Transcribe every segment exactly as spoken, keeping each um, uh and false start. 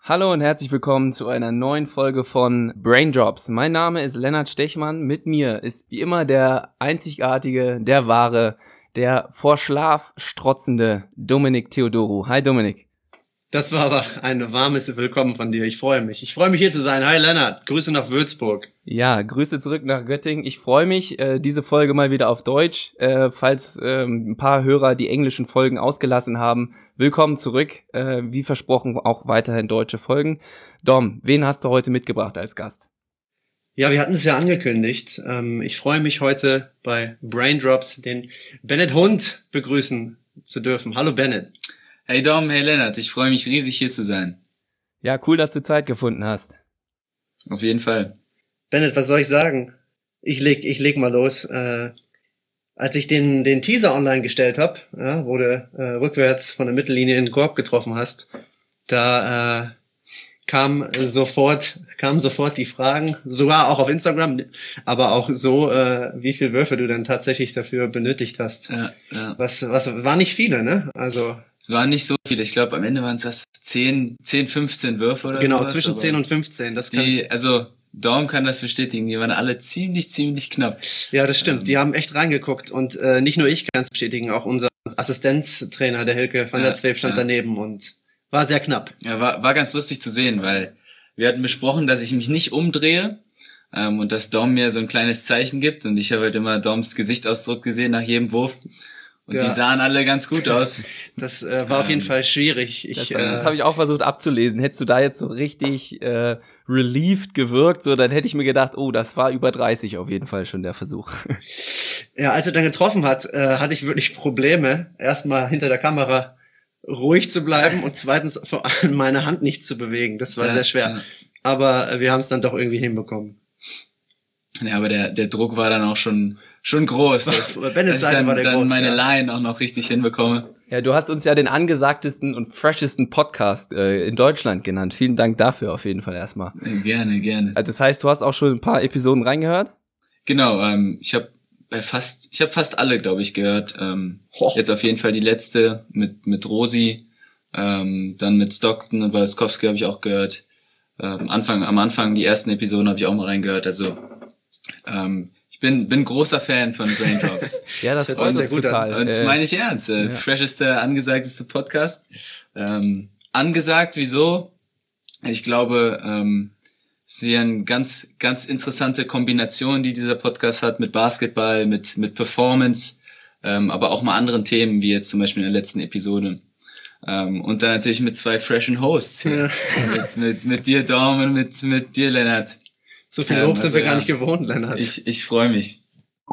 Hallo und herzlich willkommen zu einer neuen Folge von Braindrops. Mein Name ist Lennart Stechmann. Mit mir ist wie immer der einzigartige, der wahre, der vor Schlaf strotzende Dominik Theodorou. Hi Dominik. Das war aber ein warmes Willkommen von dir. Ich freue mich. Ich freue mich hier zu sein. Hi Lennart. Grüße nach Würzburg. Ja, Grüße zurück nach Göttingen. Ich freue mich, äh, diese Folge mal wieder auf Deutsch. Äh, falls äh, ein paar Hörer die englischen Folgen ausgelassen haben, willkommen zurück. Äh, wie versprochen auch weiterhin deutsche Folgen. Dom, wen hast du heute mitgebracht als Gast? Ja, wir hatten es ja angekündigt. Ähm, ich freue mich heute bei Braindrops den Bennett Hund begrüßen zu dürfen. Hallo Bennett. Hey Dom, hey Lennart. Ich freue mich riesig hier zu sein. Ja, cool, dass du Zeit gefunden hast. Auf jeden Fall. Bennett, was soll ich sagen? Ich leg, ich leg mal los. Äh, als ich den den Teaser online gestellt habe, ja, wo du äh, rückwärts von der Mittellinie in den Korb getroffen hast, da äh, kam sofort kamen sofort die Fragen, sogar auch auf Instagram, aber auch so, äh, wie viel Würfe du dann tatsächlich dafür benötigt hast. Ja, ja. Was was war nicht viele, ne? Also es waren nicht so viele. Ich glaube, am Ende waren es das zehn, zehn, fünfzehn Würfe oder so. Genau, sowas, zwischen zehn und fünfzehn. Das kann die, ich. also Dom kann das bestätigen. Die waren alle ziemlich, ziemlich knapp. Ja, das stimmt. Ähm, die haben echt reingeguckt und äh, nicht nur ich kann es bestätigen, auch unser Assistenztrainer, der Hilke van Ja, der Zweep, stand ja. daneben und war sehr knapp. Ja, war, war ganz lustig zu sehen, weil wir hatten besprochen, dass ich mich nicht umdrehe ähm, und dass Dom mir so ein kleines Zeichen gibt und ich habe halt immer Doms Gesichtsausdruck gesehen nach jedem Wurf. Und Ja. die sahen alle ganz gut aus. Das äh, war auf jeden Ähm, Fall schwierig. Ich, Das, äh, das habe ich auch versucht abzulesen. Hättest du da jetzt so richtig äh, relieved gewirkt, so dann hätte ich mir gedacht, oh, das war über dreißig auf jeden Fall schon der Versuch. ja, als er dann getroffen hat, äh, hatte ich wirklich Probleme, erstmal hinter der Kamera ruhig zu bleiben und zweitens vor allem meine Hand nicht zu bewegen. Das war Ja, sehr schwer. ja. Aber äh, wir haben es dann doch irgendwie hinbekommen. Ja, aber der der Druck war dann auch schon schon groß, dass, Bei Bennets dass ich Seite dann, war der dann groß, meine ja. Line auch noch richtig hinbekomme. Ja, du hast uns ja den angesagtesten und freshesten Podcast äh, in Deutschland genannt. Vielen Dank dafür auf jeden Fall erstmal. Gerne, gerne. Also das heißt, du hast auch schon ein paar Episoden reingehört? Genau, ähm, ich habe bei fast, ich habe fast alle, glaube ich, gehört. Ähm, Ho. jetzt auf jeden Fall die letzte mit mit Rosi, ähm, dann mit Stockton und Walaskowski habe ich auch gehört. Ähm, Anfang, am Anfang die ersten Episoden habe ich auch mal reingehört. Also ähm, ich bin bin großer Fan von Braindrops. Ja, das, Das hört freut sich uns sehr gut an. total. Und das Äh, meine ich ernst. Äh, ja. Fresheste, angesagteste Podcast. Ähm, angesagt, wieso? Ich glaube, ähm, es ist ja eine ganz, ganz interessante Kombination, die dieser Podcast hat mit Basketball, mit mit Performance, ähm, aber auch mal anderen Themen, wie jetzt zum Beispiel in der letzten Episode. Ähm, und dann natürlich mit zwei freshen Hosts. Ja. mit, mit, mit dir, Dom, und mit, mit dir, Lennart. So viel Ähm, Lob sind also, wir gar ja. nicht gewohnt, Lennart. Ich, ich freue mich.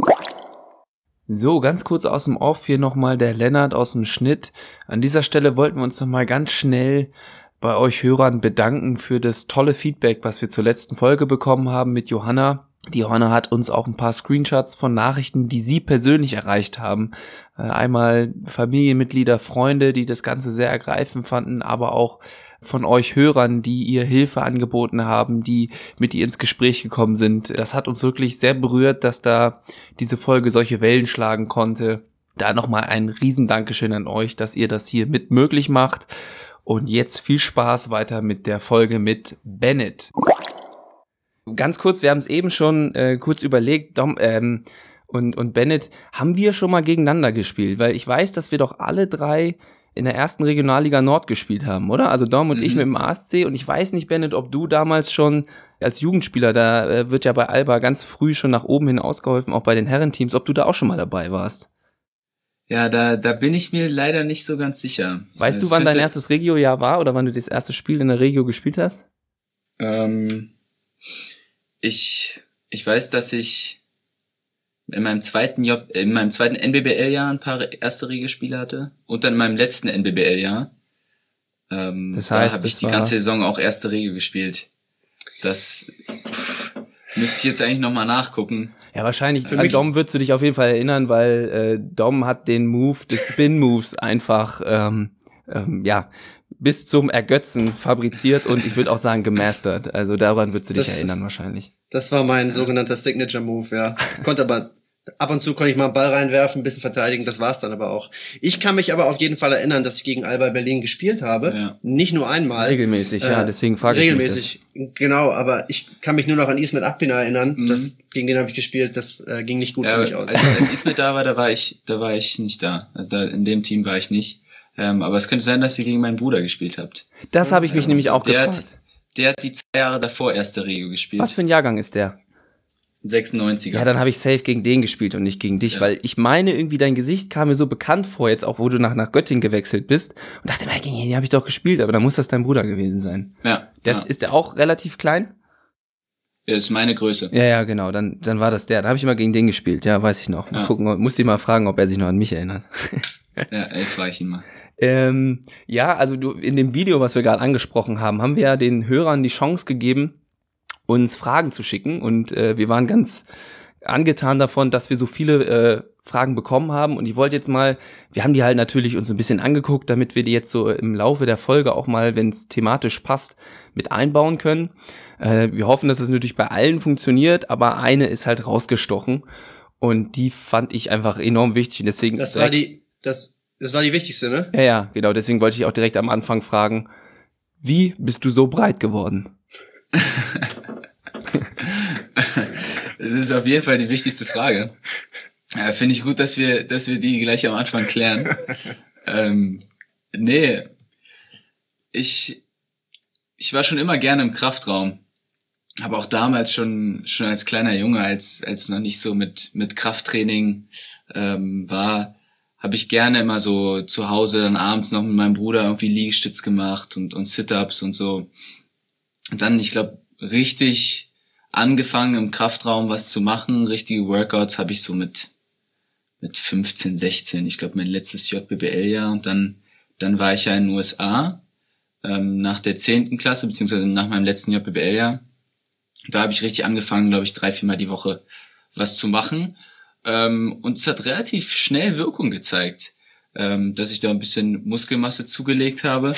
So, ganz kurz aus dem Off hier nochmal der Lennart aus dem Schnitt. An dieser Stelle wollten wir uns nochmal ganz schnell bei euch Hörern bedanken für das tolle Feedback, was wir zur letzten Folge bekommen haben mit Johanna. Die Johanna hat uns auch ein paar Screenshots von Nachrichten, die sie persönlich erreicht haben. Äh, einmal Familienmitglieder, Freunde, die das Ganze sehr ergreifend fanden, aber auch von euch Hörern, die ihr Hilfe angeboten haben, die mit ihr ins Gespräch gekommen sind. Das hat uns wirklich sehr berührt, dass da diese Folge solche Wellen schlagen konnte. Da nochmal ein riesen Dankeschön an euch, dass ihr das hier mit möglich macht. Und jetzt viel Spaß weiter mit der Folge mit Bennett. Ganz kurz, wir haben es eben schon äh, kurz überlegt, Dom, ähm, und, und Bennett, haben wir schon mal gegeneinander gespielt? Weil ich weiß, dass wir doch alle drei in der ersten Regionalliga Nord gespielt haben, oder? Also Dom und Mhm. ich mit dem A S C. Und ich weiß nicht, Bennett, ob du damals schon als Jugendspieler, da äh, wird ja bei Alba ganz früh schon nach oben hin ausgeholfen, auch bei den Herrenteams, ob du da auch schon mal dabei warst. Ja, da, da bin ich mir leider nicht so ganz sicher. Weißt Es du, wann dein könnte- erstes Regio-Jahr war oder wann du das erste Spiel in der Regio gespielt hast? Ähm, ich, ich weiß, dass ich in meinem zweiten Job, in meinem zweiten N B B L-Jahr ein paar erste Regelspiele hatte und dann in meinem letzten N B B L-Jahr. Ähm, Das da heißt, habe ich das die war- ganze Saison auch erste Regel gespielt. Das pff, müsste ich jetzt eigentlich nochmal nachgucken. Ja, wahrscheinlich. Für An mich- Dom würdest du dich auf jeden Fall erinnern, weil äh, Dom hat den Move des Spin-Moves einfach, ähm, ähm, ja, bis zum Ergötzen fabriziert und ich würde auch sagen gemastert. Also daran würdest du dich Das- erinnern wahrscheinlich. Das war mein sogenannter Signature Move, ja. Konnte aber Ab und zu konnte ich mal einen Ball reinwerfen, ein bisschen verteidigen, das war's dann aber auch. Ich kann mich aber auf jeden Fall erinnern, dass ich gegen Alba Berlin gespielt habe. Ja. Nicht nur einmal. Regelmäßig, äh, ja, deswegen frage ich mich Regelmäßig, genau, aber ich kann mich nur noch an Ismet Akpina erinnern. Mhm. Das, gegen den habe ich gespielt, das äh, ging nicht gut ja, für mich aus. Als, als Ismet da war, da war ich, da war ich nicht da. Also da, in dem Team war ich nicht. Ähm, aber es könnte sein, dass ihr gegen meinen Bruder gespielt habt. Das habe ich mich nämlich auch der gefragt. Hat, der hat die zwei Jahre davor erste Regio gespielt. Was für ein Jahrgang ist der? sechsundneunziger. Ja, dann habe ich safe gegen den gespielt und nicht gegen dich, ja. Weil ich meine, irgendwie dein Gesicht kam mir so bekannt vor, jetzt auch, wo du nach, nach Göttingen gewechselt bist und dachte, gegen den habe ich doch gespielt, aber dann muss das dein Bruder gewesen sein. Ja. Der ja. Ist, ist der auch relativ klein? Der ist meine Größe. Ja, ja, genau, dann, dann war das der. Da habe ich immer gegen den gespielt, ja, weiß ich noch. Mal ja. gucken, muss ich mal fragen, ob er sich noch an mich erinnert. Ja, ey, frage ich ihn mal. Ähm, ja, also du, in dem Video, was wir gerade angesprochen haben, haben wir ja den Hörern die Chance gegeben, uns Fragen zu schicken und äh, wir waren ganz angetan davon, dass wir so viele äh, Fragen bekommen haben und ich wollte jetzt mal, wir haben die halt natürlich uns ein bisschen angeguckt, damit wir die jetzt so im Laufe der Folge auch mal, wenn es thematisch passt, mit einbauen können. Äh, wir hoffen, dass es natürlich bei allen funktioniert, aber eine ist halt rausgestochen und die fand ich einfach enorm wichtig und deswegen... Das war die, das, das war die wichtigste, ne? Ja, ja, genau, deswegen wollte ich auch direkt am Anfang fragen, wie bist du so breit geworden? Das ist auf jeden Fall die wichtigste Frage. Ja, finde ich gut, dass wir, dass wir die gleich am Anfang klären. ähm, nee, ich, ich war schon immer gerne im Kraftraum, aber auch damals schon, schon als kleiner Junge, als, als noch nicht so mit, mit Krafttraining ähm, war, habe ich gerne immer so zu Hause dann abends noch mit meinem Bruder irgendwie Liegestütz gemacht und, und Sit-Ups und so. Und dann, ich glaube, richtig angefangen im Kraftraum was zu machen, richtige Workouts habe ich so mit mit fünfzehn, sechzehn, ich glaube mein letztes J B B L-Jahr und dann dann war ich ja in den U S A ähm, nach der zehnten Klasse, beziehungsweise nach meinem letzten J B B L-Jahr. Da habe ich richtig angefangen, glaube ich, drei, viermal die Woche was zu machen ähm, und es hat relativ schnell Wirkung gezeigt, ähm, dass ich da ein bisschen Muskelmasse zugelegt habe.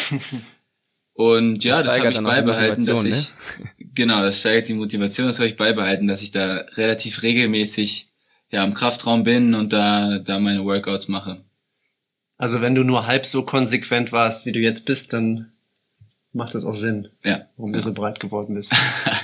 Und ja, das, das habe ich beibehalten, dass ich, ne? Genau, das steigert die Motivation, das habe ich beibehalten, dass ich da relativ regelmäßig ja im Kraftraum bin und da da meine Workouts mache. Also wenn du nur halb so konsequent warst, wie du jetzt bist, dann macht das auch Sinn, ja, warum ja. du so breit geworden bist.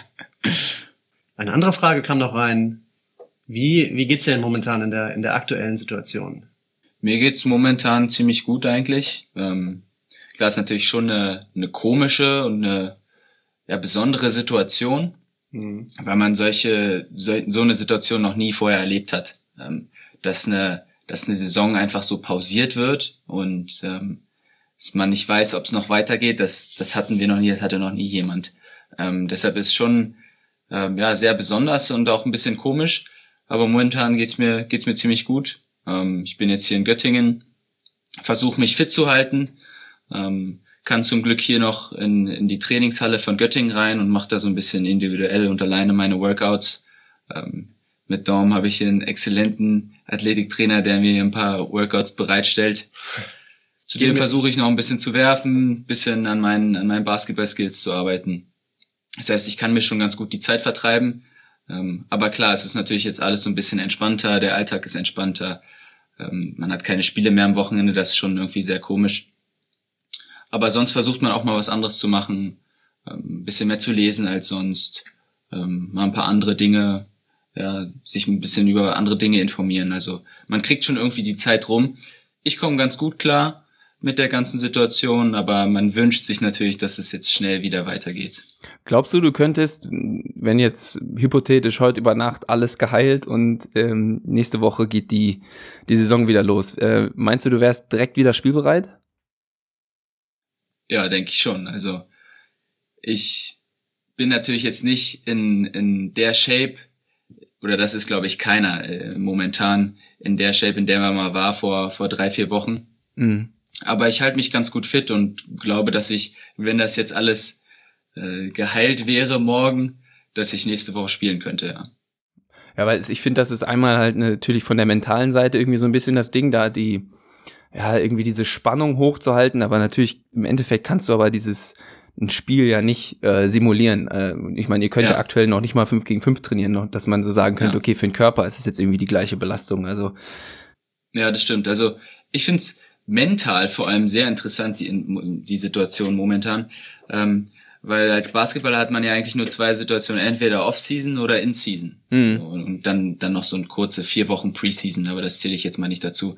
Eine andere Frage kam noch rein. Wie wie geht's dir denn momentan in der in der aktuellen Situation? Mir geht's momentan ziemlich gut eigentlich. Ähm, Klar, ist natürlich schon eine, eine komische und eine ja, besondere Situation, mhm. weil man solche so, so eine Situation noch nie vorher erlebt hat, ähm, dass eine dass eine Saison einfach so pausiert wird und ähm, dass man nicht weiß, ob es noch weitergeht. Das das hatten wir noch nie, das hatte noch nie jemand. Ähm, deshalb ist schon ähm, ja sehr besonders und auch ein bisschen komisch. Aber momentan geht's mir geht's mir ziemlich gut. Ähm, ich bin jetzt hier in Göttingen, versuche mich fit zu halten. Ähm, kann zum Glück hier noch in, in die Trainingshalle von Göttingen rein und mache da so ein bisschen individuell und alleine meine Workouts. Ähm, mit Dom habe ich hier einen exzellenten Athletiktrainer, der mir ein paar Workouts bereitstellt. Zudem versuche ich noch ein bisschen zu werfen, ein bisschen an meinen, an meinen Basketball-Skills zu arbeiten. Das heißt, ich kann mir schon ganz gut die Zeit vertreiben. Ähm, aber klar, es ist natürlich jetzt alles so ein bisschen entspannter, der Alltag ist entspannter. Ähm, man hat keine Spiele mehr am Wochenende, das ist schon irgendwie sehr komisch. Aber sonst versucht man auch mal was anderes zu machen, ein bisschen mehr zu lesen als sonst, mal ein paar andere Dinge, ja, sich ein bisschen über andere Dinge informieren. Also man kriegt schon irgendwie die Zeit rum. Ich komme ganz gut klar mit der ganzen Situation, aber man wünscht sich natürlich, dass es jetzt schnell wieder weitergeht. Glaubst du, du könntest, wenn jetzt hypothetisch heute über Nacht alles geheilt und ähm, nächste Woche geht die die Saison wieder los, äh, meinst du, du wärst direkt wieder spielbereit? Ja, denke ich schon. Also ich bin natürlich jetzt nicht in in der Shape, oder das ist, glaube ich, keiner äh, momentan in der Shape, in der man mal war vor vor drei, vier Wochen. Mhm. Aber ich halte mich ganz gut fit und glaube, dass ich, wenn das jetzt alles äh, geheilt wäre morgen, dass ich nächste Woche spielen könnte, ja. Ja, weil ich finde, das ist einmal halt natürlich von der mentalen Seite irgendwie so ein bisschen das Ding da, die ja, irgendwie diese Spannung hochzuhalten, aber natürlich im Endeffekt kannst du aber dieses ein Spiel ja nicht äh, simulieren. Äh, ich meine, ihr könnt ja. ja aktuell noch nicht mal fünf gegen fünf trainieren, noch, dass man so sagen könnte, ja. okay, für den Körper ist es jetzt irgendwie die gleiche Belastung. Also ja, das stimmt. Also ich find's mental vor allem sehr interessant, die, die Situation momentan. Ähm, weil als Basketballer hat man ja eigentlich nur zwei Situationen, entweder Off-Season oder In-Season. Mhm. Und dann dann noch so eine kurze vier Wochen Pre-Season, aber das zähle ich jetzt mal nicht dazu.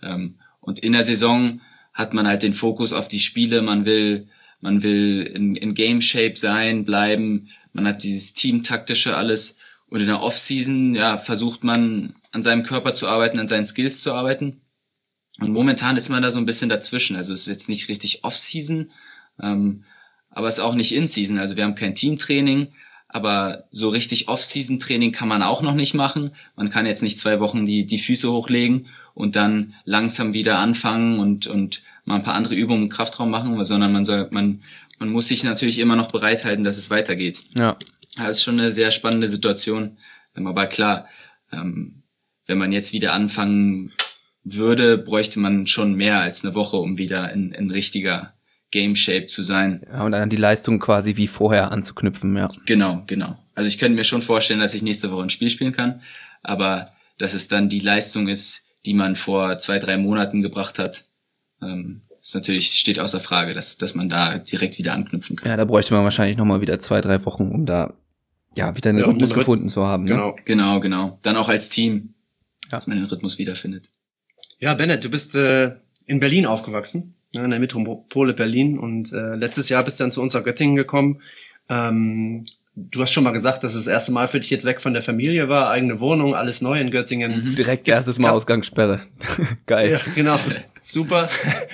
Und in der Saison hat man halt den Fokus auf die Spiele, man will man will in, in Game-Shape sein, bleiben, man hat dieses Team-taktische alles. Und in der Off-Season, ja, versucht man an seinem Körper zu arbeiten, an seinen Skills zu arbeiten. Und momentan ist man da so ein bisschen dazwischen. Also es ist jetzt nicht richtig Off-Season, ähm, aber es ist auch nicht In-Season. Also wir haben kein Teamtraining, aber so richtig Off-Season-Training kann man auch noch nicht machen. Man kann jetzt nicht zwei Wochen die die Füße hochlegen und dann langsam wieder anfangen und und mal ein paar andere Übungen im Kraftraum machen, sondern man soll man man muss sich natürlich immer noch bereithalten, dass es weitergeht. Ja, das ist schon eine sehr spannende Situation. Aber klar, ähm, wenn man jetzt wieder anfangen würde, bräuchte man schon mehr als eine Woche, um wieder in, in richtiger Game-Shape zu sein. Ja, und dann die Leistung quasi wie vorher anzuknüpfen, ja. Genau, genau. Also ich könnte mir schon vorstellen, dass ich nächste Woche ein Spiel spielen kann, aber dass es dann die Leistung ist, die man vor zwei, drei Monaten gebracht hat, ähm, ist natürlich, steht außer Frage, dass, dass man da direkt wieder anknüpfen kann. Ja, da bräuchte man wahrscheinlich nochmal wieder zwei, drei Wochen, um da ja wieder einen ja, Rhythmus gefunden zu haben. Genau, ne? genau, genau. Dann auch als Team, ja. dass man den Rhythmus wiederfindet. Ja, Bennett, du bist äh, in Berlin aufgewachsen, ja, in der Metropole Berlin, und äh, letztes Jahr bist du dann zu uns nach Göttingen gekommen. Ähm, du hast schon mal gesagt, dass das erste Mal für dich jetzt weg von der Familie war, eigene Wohnung, alles neu in Göttingen. Mhm. Direkt Gibt's, erstes Mal Ausgangssperre. Geil. Ja, genau, super.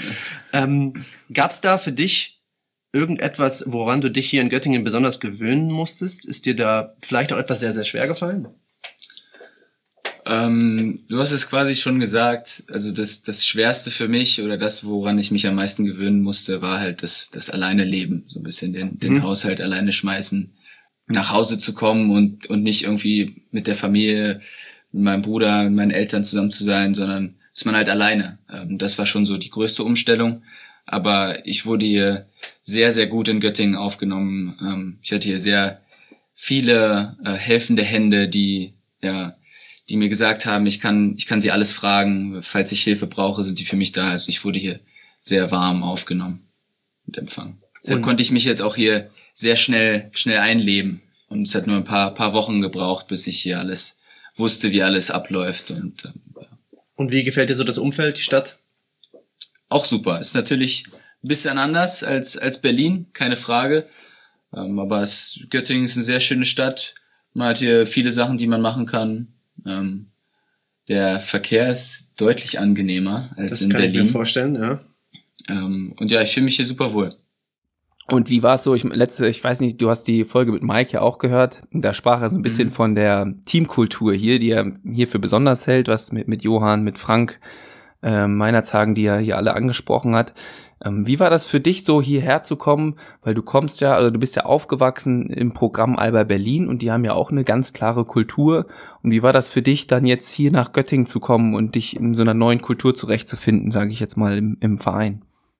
ähm, gab's da für dich irgendetwas, woran du dich hier in Göttingen besonders gewöhnen musstest? Ist dir da vielleicht auch etwas sehr, sehr schwer gefallen? Ähm, du hast es quasi schon gesagt, also das das Schwerste für mich oder das, woran ich mich am meisten gewöhnen musste, war halt das das alleine Leben, so ein bisschen den den mhm. Haushalt alleine schmeißen, nach Hause zu kommen und und nicht irgendwie mit der Familie, mit meinem Bruder, mit meinen Eltern zusammen zu sein, sondern ist man halt alleine. Ähm, das war schon so die größte Umstellung, aber ich wurde hier sehr sehr gut in Göttingen aufgenommen. Ähm, ich hatte hier sehr viele äh, helfende Hände, die ja die mir gesagt haben, ich kann ich kann sie alles fragen, falls ich Hilfe brauche, sind die für mich da. Also ich wurde hier sehr warm aufgenommen und empfangen. Deshalb und konnte ich mich jetzt auch hier sehr schnell schnell einleben. Und es hat nur ein paar paar Wochen gebraucht, bis ich hier alles wusste, wie alles abläuft. Und ähm, ja. Und wie gefällt dir so das Umfeld, die Stadt? Auch super. Ist natürlich ein bisschen anders als als Berlin, keine Frage. Ähm, aber es, Göttingen ist eine sehr schöne Stadt. Man hat hier viele Sachen, die man machen kann. Ähm, der Verkehr ist deutlich angenehmer als das in Berlin. Das kann ich mir vorstellen, ja. Ähm, und ja, ich fühle mich hier super wohl. Und wie war es so? Ich letzte, ich weiß nicht, du hast die Folge mit Mike ja auch gehört. Da sprach er so ein bisschen mhm. von der Teamkultur hier, die er hier für besonders hält, was mit mit Johann, mit Frank äh, Meinerzagen, die er hier alle angesprochen hat. Ähm, wie war das für dich, so hierher zu kommen? Weil du kommst ja, also du bist ja aufgewachsen im Programm Alba Berlin und die haben ja auch eine ganz klare Kultur. Und wie war das für dich, dann jetzt hier nach Göttingen zu kommen und dich in so einer neuen Kultur zurechtzufinden, sage ich jetzt mal, im, im Verein?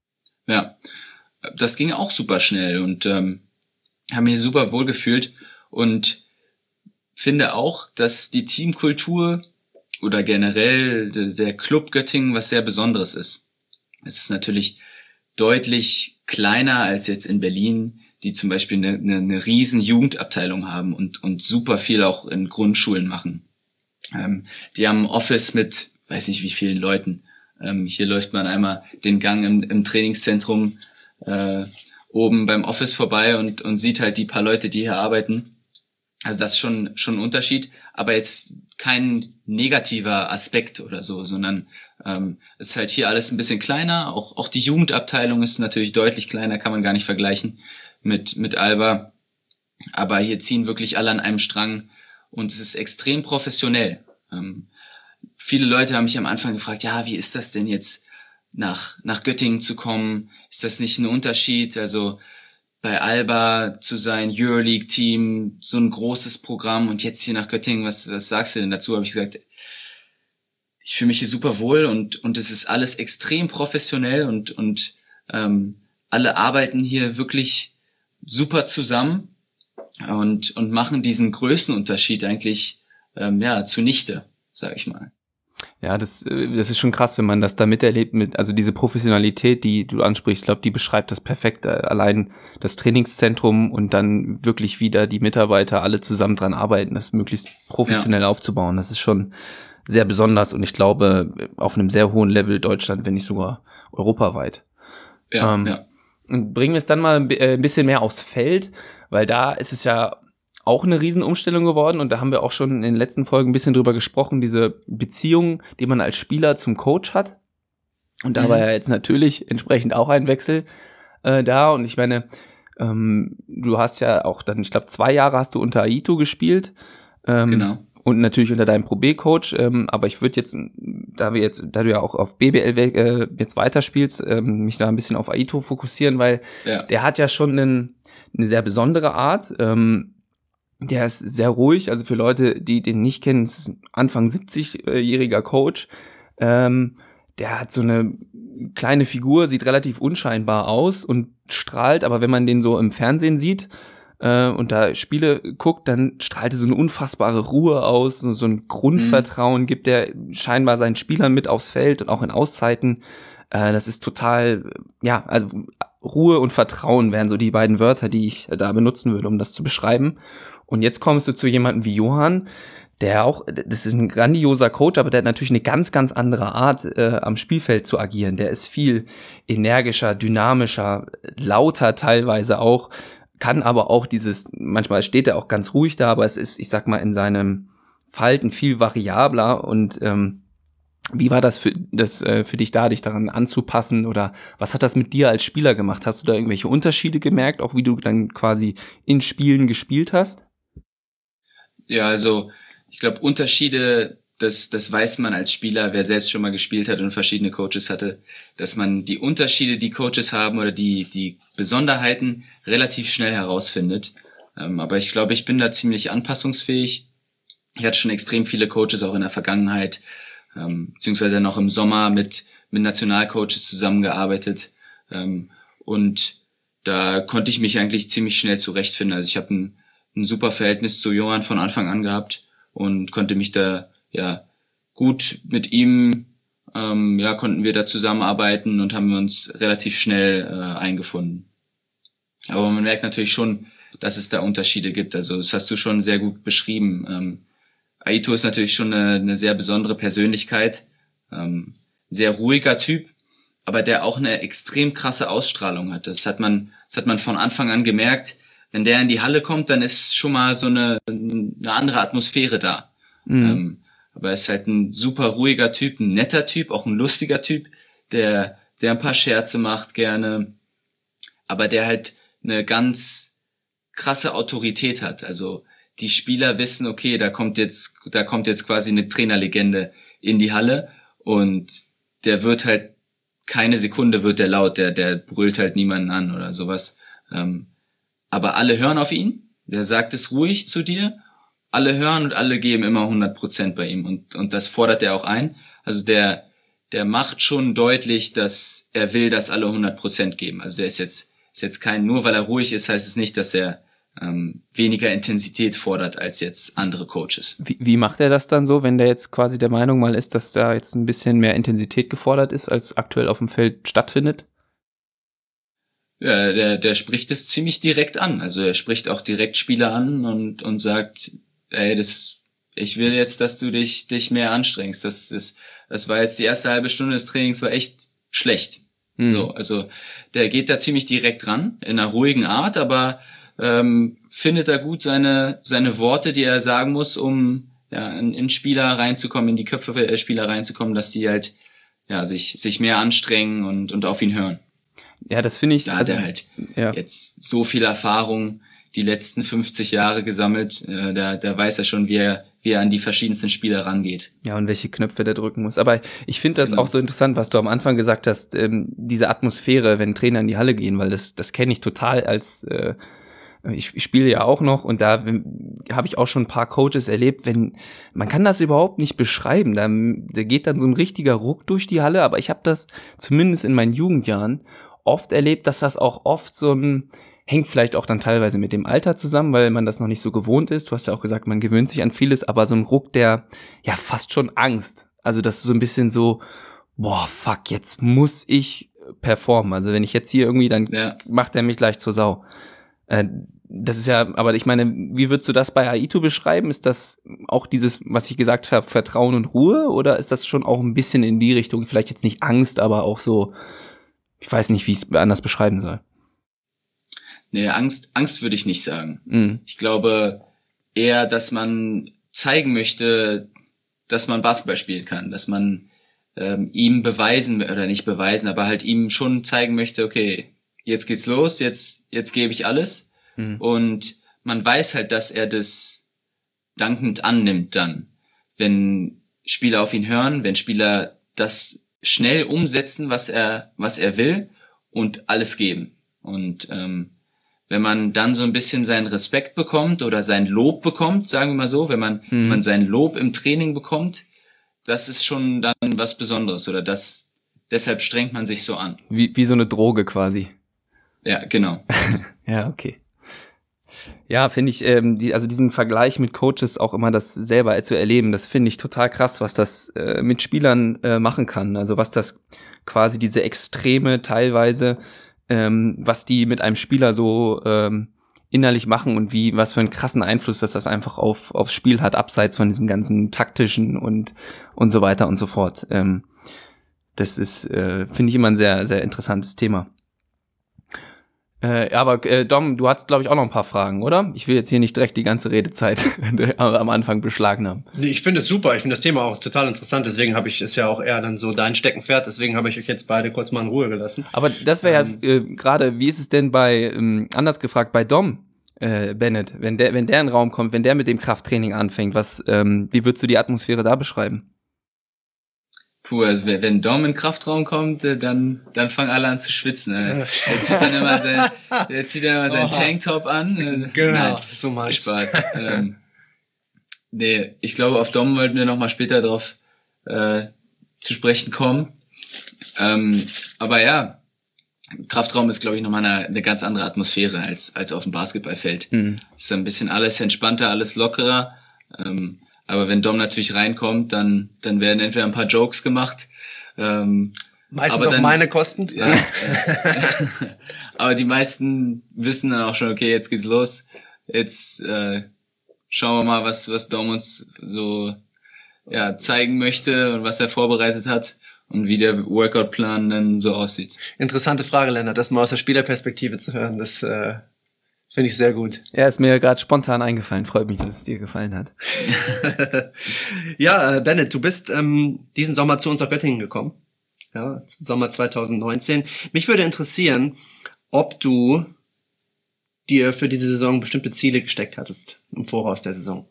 Ja, das ging auch super schnell und ähm, habe mich super wohl gefühlt und finde auch, dass die Teamkultur oder generell de, der Club Göttingen was sehr Besonderes ist. Es ist natürlich deutlich kleiner als jetzt in Berlin, die zum Beispiel eine, eine, eine riesen Jugendabteilung haben und, und super viel auch in Grundschulen machen. Ähm, die haben ein Office mit, weiß nicht wie vielen Leuten. Ähm, hier läuft man einmal den Gang im, im Trainingszentrum äh, oben beim Office vorbei und, und sieht halt die paar Leute, die hier arbeiten. Also das ist schon, schon ein Unterschied, aber jetzt kein negativer Aspekt oder so, sondern ähm, es ist halt hier alles ein bisschen kleiner. Auch auch die Jugendabteilung ist natürlich deutlich kleiner, kann man gar nicht vergleichen mit mit Alba. Aber hier ziehen wirklich alle an einem Strang und es ist extrem professionell. Ähm, viele Leute haben mich am Anfang gefragt, ja, wie ist das denn jetzt nach nach Göttingen zu kommen? Ist das nicht ein Unterschied? Also bei Alba zu sein, Euroleague-Team, so ein großes Programm und jetzt hier nach Göttingen, was, was sagst du denn dazu? Habe ich gesagt, ich fühle mich hier super wohl und und es ist alles extrem professionell und und ähm, alle arbeiten hier wirklich super zusammen und und machen diesen Größenunterschied eigentlich ähm, ja zunichte, sag ich mal. Ja, das, das ist schon krass, wenn man das da miterlebt, mit, also diese Professionalität, die du ansprichst, ich glaube, die beschreibt das perfekt. Allein das Trainingszentrum und dann wirklich wieder die Mitarbeiter alle zusammen dran arbeiten, das möglichst professionell ja. aufzubauen. Das ist schon sehr besonders und ich glaube, auf einem sehr hohen Level Deutschland, wenn nicht sogar europaweit. Ja, ähm, ja. Und bringen wir es dann mal ein bisschen mehr aufs Feld, weil da ist es ja auch eine Riesenumstellung geworden und da haben wir auch schon in den letzten Folgen ein bisschen drüber gesprochen, diese Beziehung, die man als Spieler zum Coach hat. Und da mhm. war ja jetzt natürlich entsprechend auch ein Wechsel äh, da und ich meine, ähm, du hast ja auch dann, ich glaube, zwei Jahre hast du unter Aito gespielt. Ähm, genau. Und natürlich unter deinem Pro B-Coach, ähm, aber ich würde jetzt, da wir jetzt, da du ja auch auf B B L äh, jetzt weiterspielst, ähm, mich da ein bisschen auf Aito fokussieren, weil ja. der hat ja schon einen, eine sehr besondere Art. Ähm, Der ist sehr ruhig, also für Leute, die den nicht kennen, ist ein Anfang siebzig-jähriger Coach. Ähm, der hat so eine kleine Figur, sieht relativ unscheinbar aus und strahlt, aber wenn man den so im Fernsehen sieht äh, und da Spiele guckt, dann strahlt er so eine unfassbare Ruhe aus, so, so ein Grundvertrauen mhm. gibt er scheinbar seinen Spielern mit aufs Feld und auch in Auszeiten. Äh, das ist total, ja, also Ruhe und Vertrauen wären so die beiden Wörter, die ich da benutzen würde, um das zu beschreiben. Und jetzt kommst du zu jemandem wie Johann, der auch, das ist ein grandioser Coach, aber der hat natürlich eine ganz, ganz andere Art, äh, am Spielfeld zu agieren. Der ist viel energischer, dynamischer, lauter teilweise auch, kann aber auch dieses, manchmal steht er auch ganz ruhig da, aber es ist, ich sag mal, in seinem Verhalten viel variabler. Und ähm, wie war das für das äh, für dich da, dich daran anzupassen, oder was hat das mit dir als Spieler gemacht? Hast du da irgendwelche Unterschiede gemerkt, auch wie du dann quasi in Spielen gespielt hast? Ja, also ich glaube, Unterschiede, das, das weiß man als Spieler, wer selbst schon mal gespielt hat und verschiedene Coaches hatte, dass man die Unterschiede, die Coaches haben oder die die Besonderheiten relativ schnell herausfindet. Ähm, aber ich glaube, ich bin da ziemlich anpassungsfähig. Ich hatte schon extrem viele Coaches auch in der Vergangenheit, ähm, beziehungsweise dann auch im Sommer mit mit Nationalcoaches zusammengearbeitet. Ähm, und da konnte ich mich eigentlich ziemlich schnell zurechtfinden. Also ich habe ein ein super Verhältnis zu Johann von Anfang an gehabt und konnte mich da ja gut mit ihm, ähm, ja konnten wir da zusammenarbeiten und haben uns relativ schnell äh, eingefunden. Aber man merkt natürlich schon, dass es da Unterschiede gibt. Also das hast du schon sehr gut beschrieben. Ähm, Aito ist natürlich schon eine, eine sehr besondere Persönlichkeit, ähm, sehr ruhiger Typ, aber der auch eine extrem krasse Ausstrahlung hat. Das hat man, das hat man von Anfang an gemerkt. Wenn der in die Halle kommt, dann ist schon mal so eine, eine andere Atmosphäre da. Mhm. Ähm, aber er ist halt ein super ruhiger Typ, ein netter Typ, auch ein lustiger Typ, der, der ein paar Scherze macht gerne, aber der halt eine ganz krasse Autorität hat. Also die Spieler wissen, okay, da kommt jetzt, da kommt jetzt quasi eine Trainerlegende in die Halle und der wird halt keine Sekunde wird der laut, der, der brüllt halt niemanden an oder sowas. Ähm, Aber alle hören auf ihn, der sagt es ruhig zu dir, alle hören und alle geben immer hundert Prozent bei ihm und und das fordert er auch ein. Also der der macht schon deutlich, dass er will, dass alle hundert Prozent geben. Also der ist jetzt ist jetzt kein, nur weil er ruhig ist, heißt es nicht, dass er ähm, weniger Intensität fordert als jetzt andere Coaches. Wie, wie macht er das dann so, wenn der jetzt quasi der Meinung mal ist, dass da jetzt ein bisschen mehr Intensität gefordert ist, als aktuell auf dem Feld stattfindet? Ja, der, der spricht es ziemlich direkt an. Also er spricht auch direkt Spieler an und, und sagt, ey, das, ich will jetzt, dass du dich, dich mehr anstrengst. Das ist, das war jetzt die erste halbe Stunde des Trainings, war echt schlecht. Mhm. So, also, der geht da ziemlich direkt ran, in einer ruhigen Art, aber, ähm, findet da gut seine, seine Worte, die er sagen muss, um, ja, in, in Spieler reinzukommen, in die Köpfe der Spieler reinzukommen, dass die halt, ja, sich, sich mehr anstrengen und, und auf ihn hören. Ja, das finde ich. Da hat er halt ja. jetzt so viel Erfahrung, die letzten fünfzig Jahre gesammelt. Äh, da, da weiß er schon, wie er, wie er an die verschiedensten Spieler rangeht. Ja, und welche Knöpfe der drücken muss. Aber ich finde das genau. auch so interessant, was du am Anfang gesagt hast, ähm, diese Atmosphäre, wenn Trainer in die Halle gehen, weil das, das kenne ich total als, äh, ich, ich spiele ja auch noch und da habe ich auch schon ein paar Coaches erlebt, wenn, man kann das überhaupt nicht beschreiben, da, da geht dann so ein richtiger Ruck durch die Halle, aber ich habe das zumindest in meinen Jugendjahren oft erlebt, dass das auch oft so ein, hängt vielleicht auch dann teilweise mit dem Alter zusammen, weil man das noch nicht so gewohnt ist. Du hast ja auch gesagt, man gewöhnt sich an vieles, aber so ein Ruck, der ja fast schon Angst. Also das ist so ein bisschen so, boah, fuck, jetzt muss ich performen. Also wenn ich jetzt hier irgendwie, dann ja. macht er mich gleich zur Sau. Äh, das ist ja, aber ich meine, wie würdest du das bei Aito beschreiben? Ist das auch dieses, was ich gesagt habe, Vertrauen und Ruhe? Oder ist das schon auch ein bisschen in die Richtung, vielleicht jetzt nicht Angst, aber auch so, ich weiß nicht, wie ich es anders beschreiben soll. Nee, Angst, Angst würde ich nicht sagen. Mhm. Ich glaube eher, dass man zeigen möchte, dass man Basketball spielen kann, dass man ähm, ihm beweisen, oder nicht beweisen, aber halt ihm schon zeigen möchte, okay, jetzt geht's los, jetzt, jetzt gebe ich alles. Mhm. Und man weiß halt, dass er das dankend annimmt dann, wenn Spieler auf ihn hören, wenn Spieler das schnell umsetzen, was er, was er will und alles geben. Und ähm, wenn man dann so ein bisschen seinen Respekt bekommt oder sein Lob bekommt, sagen wir mal so, wenn man, mhm. wenn man sein Lob im Training bekommt, das ist schon dann was Besonderes oder das, deshalb strengt man sich so an. Wie, wie so eine Droge quasi. Ja, genau. Ja, okay. Ja, finde ich, ähm, die, also diesen Vergleich mit Coaches auch immer das selber zu erleben, das finde ich total krass, was das äh, mit Spielern äh, machen kann. Also was das quasi diese Extreme teilweise, ähm, was die mit einem Spieler so ähm, innerlich machen und wie, was für einen krassen Einfluss das das einfach auf aufs Spiel hat, abseits von diesem ganzen taktischen und und so weiter und so fort. Ähm, das ist, äh, finde ich, immer ein sehr, sehr interessantes Thema. Äh, aber äh, Dom, du hast, glaube ich, auch noch ein paar Fragen, oder? Ich will jetzt hier nicht direkt die ganze Redezeit am Anfang beschlagnahmen. Nee, ich finde es super. Ich finde das Thema auch total interessant. Deswegen habe ich es ja auch eher dann so dein Steckenpferd. Deswegen habe ich euch jetzt beide kurz mal in Ruhe gelassen. Aber das wäre ähm, ja äh, gerade, wie ist es denn bei, ähm, anders gefragt, bei Dom äh, Bennett, wenn der, wenn der in den Raum kommt, wenn der mit dem Krafttraining anfängt, was, ähm, wie würdest du die Atmosphäre da beschreiben? Puh, also wenn Dom in den Kraftraum kommt, dann dann fangen alle an zu schwitzen. Der zieht dann immer sein, der zieht dann immer seinen Tanktop an. Genau, Nein, so mal Spaß. ähm, nee, ich glaube, auf Dom wollten wir noch mal später drauf äh, zu sprechen kommen. Ähm, aber ja, Kraftraum ist, glaube ich, nochmal eine, eine ganz andere Atmosphäre als als auf dem Basketballfeld. Mhm. Ist ein bisschen alles entspannter, alles lockerer. Ähm, Aber wenn Dom natürlich reinkommt, dann dann werden entweder ein paar Jokes gemacht. Ähm, Meistens aber auf dann, meine Kosten. Ja, äh, aber die meisten wissen dann auch schon, okay, jetzt geht's los. Jetzt äh, schauen wir mal, was was Dom uns so ja zeigen möchte und was er vorbereitet hat und wie der Workout-Plan dann so aussieht. Interessante Frage, Lennart, das mal aus der Spielerperspektive zu hören. Das äh finde ich sehr gut. Ja, ist mir gerade spontan eingefallen. Freut mich, dass es dir gefallen hat. Ja, äh, Bennett, du bist ähm, diesen Sommer zu uns nach Göttingen gekommen. Ja, Sommer zwanzig neunzehn. Mich würde interessieren, ob du dir für diese Saison bestimmte Ziele gesteckt hattest im Voraus der Saison.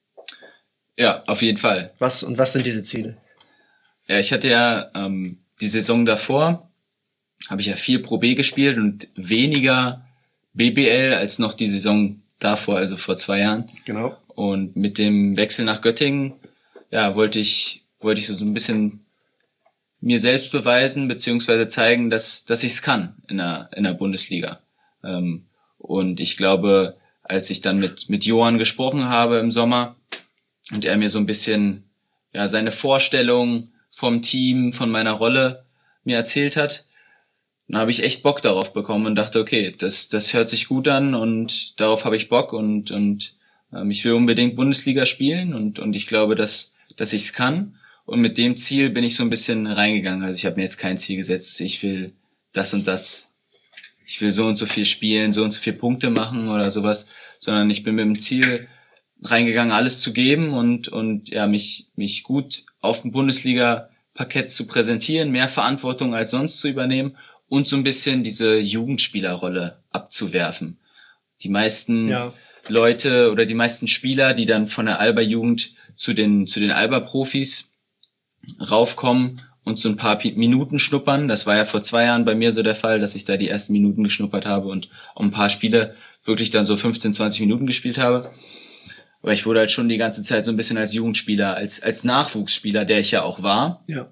Ja, auf jeden Fall. Was und was sind diese Ziele? Ja, ich hatte ja ähm, die Saison davor, habe ich ja viel Pro B gespielt und weniger B B L als noch die Saison davor, also vor zwei Jahren. Genau. Und mit dem Wechsel nach Göttingen, ja, wollte ich, wollte ich so ein bisschen mir selbst beweisen, beziehungsweise zeigen, dass, dass ich es kann in der, in der Bundesliga. Ähm, und ich glaube, als ich dann mit, mit Johann gesprochen habe im Sommer und er mir so ein bisschen, ja, seine Vorstellung vom Team, von meiner Rolle mir erzählt hat, dann habe ich echt Bock darauf bekommen und dachte, okay, das das hört sich gut an und darauf habe ich Bock und und ähm, ich will unbedingt Bundesliga spielen und und ich glaube, dass dass ich es kann und mit dem Ziel bin ich so ein bisschen reingegangen. Also ich habe mir jetzt kein Ziel gesetzt, ich will das und das, ich will so und so viel spielen, so und so viel Punkte machen oder sowas, sondern ich bin mit dem Ziel reingegangen, alles zu geben und und ja mich mich gut auf dem Bundesliga-Parkett zu präsentieren, mehr Verantwortung als sonst zu übernehmen. Und so ein bisschen diese Jugendspielerrolle abzuwerfen. Die meisten ja. Leute oder die meisten Spieler, die dann von der Alba-Jugend zu den zu den Alba-Profis raufkommen und so ein paar Minuten schnuppern. Das war ja vor zwei Jahren bei mir so der Fall, dass ich da die ersten Minuten geschnuppert habe und ein paar Spiele wirklich dann so fünfzehn, zwanzig Minuten gespielt habe. Aber ich wurde halt schon die ganze Zeit so ein bisschen als Jugendspieler, als als Nachwuchsspieler, der ich ja auch war, ja.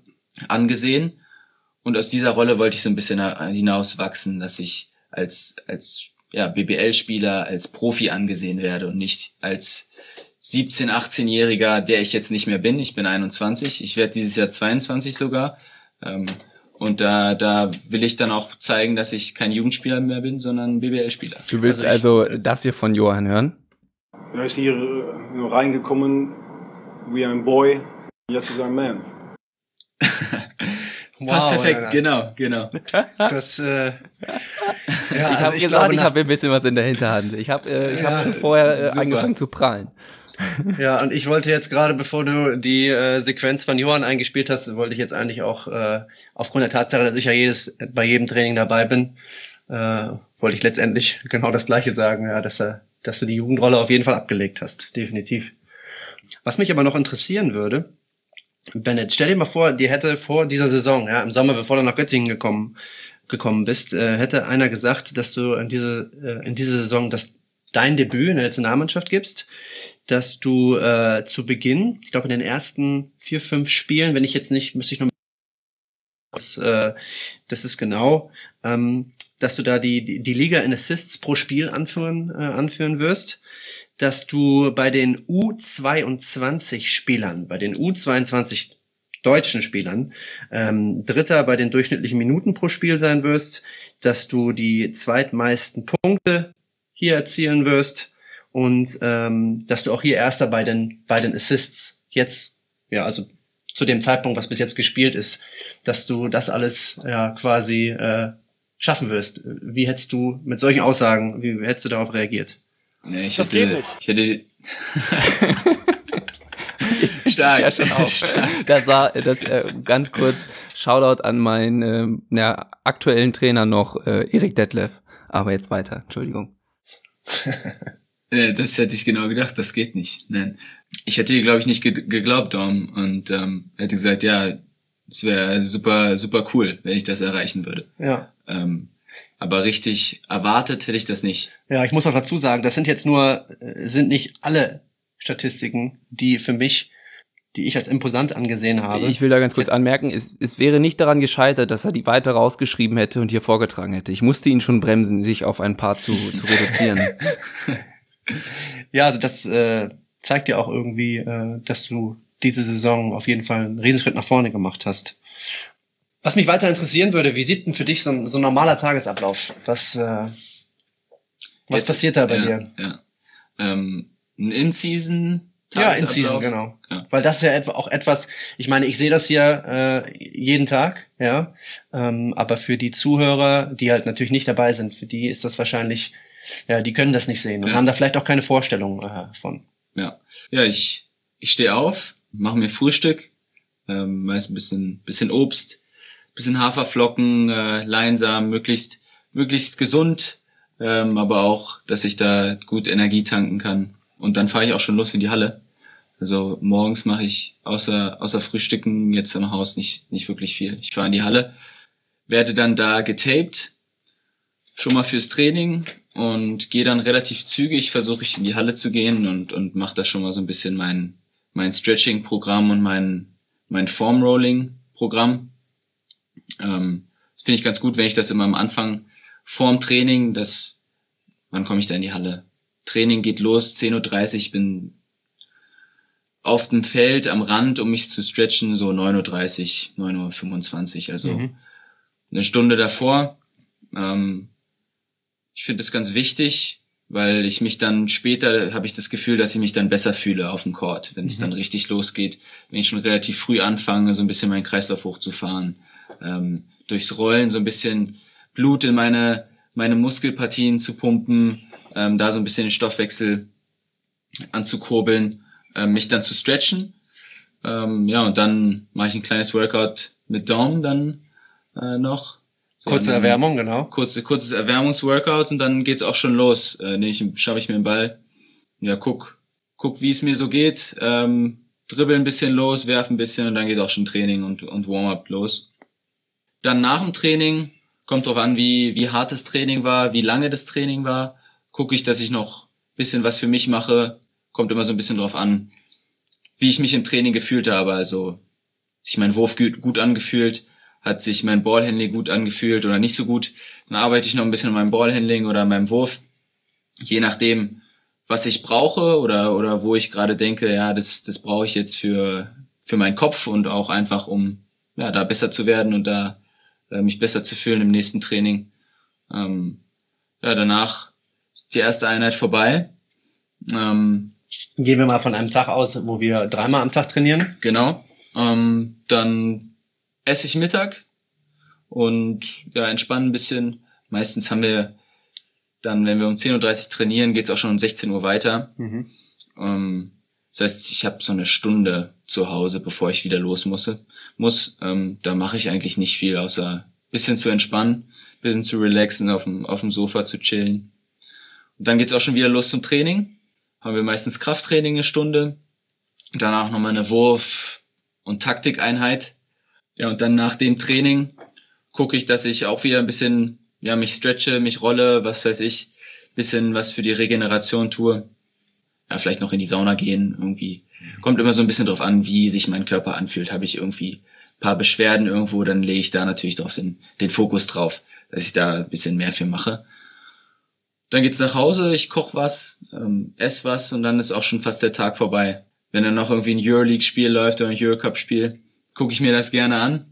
angesehen. Und aus dieser Rolle wollte ich so ein bisschen hinauswachsen, dass ich als als ja, B B L-Spieler, als Profi angesehen werde und nicht als siebzehn-, achtzehnjähriger, der ich jetzt nicht mehr bin. Ich bin einundzwanzig, ich werde dieses Jahr zweiundzwanzig sogar. Ähm, und da da will ich dann auch zeigen, dass ich kein Jugendspieler mehr bin, sondern B B L-Spieler. Du willst also, also das hier von Johann hören? Er ist hier äh, reingekommen, wie ein Boy, jetzt ist er ein Man. Passt Wow, perfekt, ja, genau, genau. Das, äh, ja, ich also habe ich gesagt, glaube, ich nach- habe ein bisschen was in der Hinterhand. Ich habe äh, ich Ja, hab schon vorher äh, super. angefangen zu prahlen. Ja, und ich wollte jetzt gerade, bevor du die äh, Sequenz von Johann eingespielt hast, wollte ich jetzt eigentlich auch äh, aufgrund der Tatsache, dass ich ja jedes bei jedem Training dabei bin, äh, wollte ich letztendlich genau das Gleiche sagen, ja, dass er, dass du die Jugendrolle auf jeden Fall abgelegt hast, definitiv. Was mich aber noch interessieren würde, Bennett, stell dir mal vor, dir hätte vor dieser Saison, ja, im Sommer, bevor du nach Göttingen gekommen gekommen bist, äh, hätte einer gesagt, dass du in diese äh, in dieser Saison das dein Debüt in der Nationalmannschaft gibst, dass du äh, zu Beginn, ich glaube in den ersten vier, fünf Spielen, wenn ich jetzt nicht, müsste ich noch das, äh, das ist genau, ähm, dass du da die, die die Liga in Assists pro Spiel anführen äh, anführen wirst, dass du bei den U zweiundzwanzig Spielern, bei den U zweiundzwanzig deutschen Spielern, ähm, Dritter bei den durchschnittlichen Minuten pro Spiel sein wirst, dass du die zweitmeisten Punkte hier erzielen wirst und ähm, dass du auch hier Erster bei den bei den Assists jetzt, ja, also zu dem Zeitpunkt, was bis jetzt gespielt ist, dass du das alles ja quasi äh, schaffen wirst. Wie hättest du mit solchen Aussagen, wie hättest du darauf reagiert? Nee, ich Das hätte, geht nicht. Ich hätte stark, Ja, schon auch. stark. Das, war, das äh, ganz kurz Shoutout an meinen ähm, ja, aktuellen Trainer noch, äh, Erik Detlef. Aber jetzt weiter, Entschuldigung. Äh, Das hätte ich genau gedacht, das geht nicht. Nein. Ich hätte ihr, glaube ich, nicht ge- geglaubt, Dom, und ähm, hätte gesagt, ja, es wäre super, super cool, wenn ich das erreichen würde. Ja. Ähm, aber richtig erwartet hätte ich das nicht. Ja, ich muss auch dazu sagen, das sind jetzt nur, äh, sind nicht alle Statistiken, die für mich, die ich als imposant angesehen habe. Ich will da ganz kurz anmerken, es, es wäre nicht daran gescheitert, dass er die weiter rausgeschrieben hätte und hier vorgetragen hätte. Ich musste ihn schon bremsen, sich auf ein paar zu, zu reduzieren. Ja, also das äh, zeigt ja auch irgendwie, äh, dass du diese Saison auf jeden Fall einen Riesenschritt nach vorne gemacht hast. Was mich weiter interessieren würde, wie sieht denn für dich so ein, so ein normaler Tagesablauf? Was, äh, was Jetzt- passiert da bei ja, dir? Ja. Ähm, ein In-Season Ja, in Tagesablauf. Season, genau. Ja. Weil das ist ja etwa auch etwas, ich meine, ich sehe das hier äh, jeden Tag, ja, ähm, aber für die Zuhörer, die halt natürlich nicht dabei sind, für die ist das wahrscheinlich, ja, die können das nicht sehen und Ja. haben da vielleicht auch keine Vorstellung äh, von. Ja, ja, ich ich stehe auf, mache mir Frühstück, ähm, meist ein bisschen bisschen Obst, bisschen Haferflocken, äh, Leinsamen, möglichst möglichst gesund, ähm, aber auch, dass ich da gut Energie tanken kann. Und dann fahre ich auch schon los in die Halle. Also morgens mache ich außer außer Frühstücken jetzt im Haus nicht nicht wirklich viel. Ich fahre in die Halle, werde dann da getaped, schon mal fürs Training, und gehe dann relativ zügig, versuche ich in die Halle zu gehen und und mache da schon mal so ein bisschen mein mein Stretching-Programm und mein mein Form-Rolling-Programm. Ähm, das finde ich ganz gut, wenn ich das immer am Anfang vorm Training, das, wann komme ich da in die Halle? Training geht los, zehn Uhr dreißig, ich bin auf dem Feld am Rand, um mich zu stretchen, so neun Uhr dreißig, neun Uhr fünfundzwanzig, also Mhm. eine Stunde davor. Ähm, ich finde das ganz wichtig, weil ich mich dann später, habe ich das Gefühl, dass ich mich dann besser fühle auf dem Court, wenn es dann richtig losgeht, wenn ich schon relativ früh anfange, so ein bisschen meinen Kreislauf hochzufahren, ähm, durchs Rollen so ein bisschen Blut in meine meine Muskelpartien zu pumpen, ähm, da so ein bisschen den Stoffwechsel anzukurbeln, ähm, mich dann zu stretchen, ähm, ja, und dann mache ich ein kleines Workout mit Dom dann äh, noch. So, Kurze dann- Erwärmung, genau. Kurze, kurzes Erwärmungsworkout, und dann geht's auch schon los. Äh, nehme ich, schaffe ich mir den Ball. Ja, guck, guck, wie es mir so geht. Ähm, dribbel ein bisschen los, werf ein bisschen, und dann geht auch schon Training und, und Warm-up los. Dann nach dem Training, kommt drauf an, wie, wie hart das Training war, wie lange das Training war. Gucke ich, dass ich noch ein bisschen was für mich mache. Kommt immer so ein bisschen drauf an, wie ich mich im Training gefühlt habe. Also, sich mein Wurf gut, gut angefühlt, hat sich mein Ballhandling gut angefühlt oder nicht so gut, dann arbeite ich noch ein bisschen an meinem Ballhandling oder an meinem Wurf, je nachdem, was ich brauche oder oder wo ich gerade denke, ja, das das brauche ich jetzt für für meinen Kopf und auch einfach, um ja da besser zu werden und da äh, mich besser zu fühlen im nächsten Training. Ähm, ja, danach ist die erste Einheit vorbei. Ähm, Gehen wir mal von einem Tag aus, wo wir dreimal am Tag trainieren. Genau. Ähm, dann esse ich Mittag und ja, entspannen ein bisschen. Meistens haben wir dann, wenn wir um zehn Uhr dreißig trainieren, geht's auch schon um sechzehn Uhr weiter. Mhm. Ähm, das heißt, ich habe so eine Stunde zu Hause, bevor ich wieder los muss. muss. Ähm, da mache ich eigentlich nicht viel, außer bisschen zu entspannen, bisschen zu relaxen, auf dem, auf dem Sofa zu chillen. Und dann geht's auch schon wieder los zum Training. Haben wir meistens Krafttraining eine Stunde. Danach nochmal eine Wurf- und Taktikeinheit. Ja, und dann nach dem Training gucke ich, dass ich auch wieder ein bisschen, ja, mich stretche, mich rolle, was weiß ich, bisschen was für die Regeneration tue. Ja, vielleicht noch in die Sauna gehen, irgendwie. Kommt immer so ein bisschen drauf an, wie sich mein Körper anfühlt. Habe ich irgendwie ein paar Beschwerden irgendwo, dann lege ich da natürlich drauf den, den Fokus drauf, dass ich da ein bisschen mehr für mache. Dann geht's nach Hause, ich koche was, ähm, esse was und dann ist auch schon fast der Tag vorbei. Wenn dann noch irgendwie ein Euroleague-Spiel läuft oder ein Eurocup-Spiel, gucke ich mir das gerne an.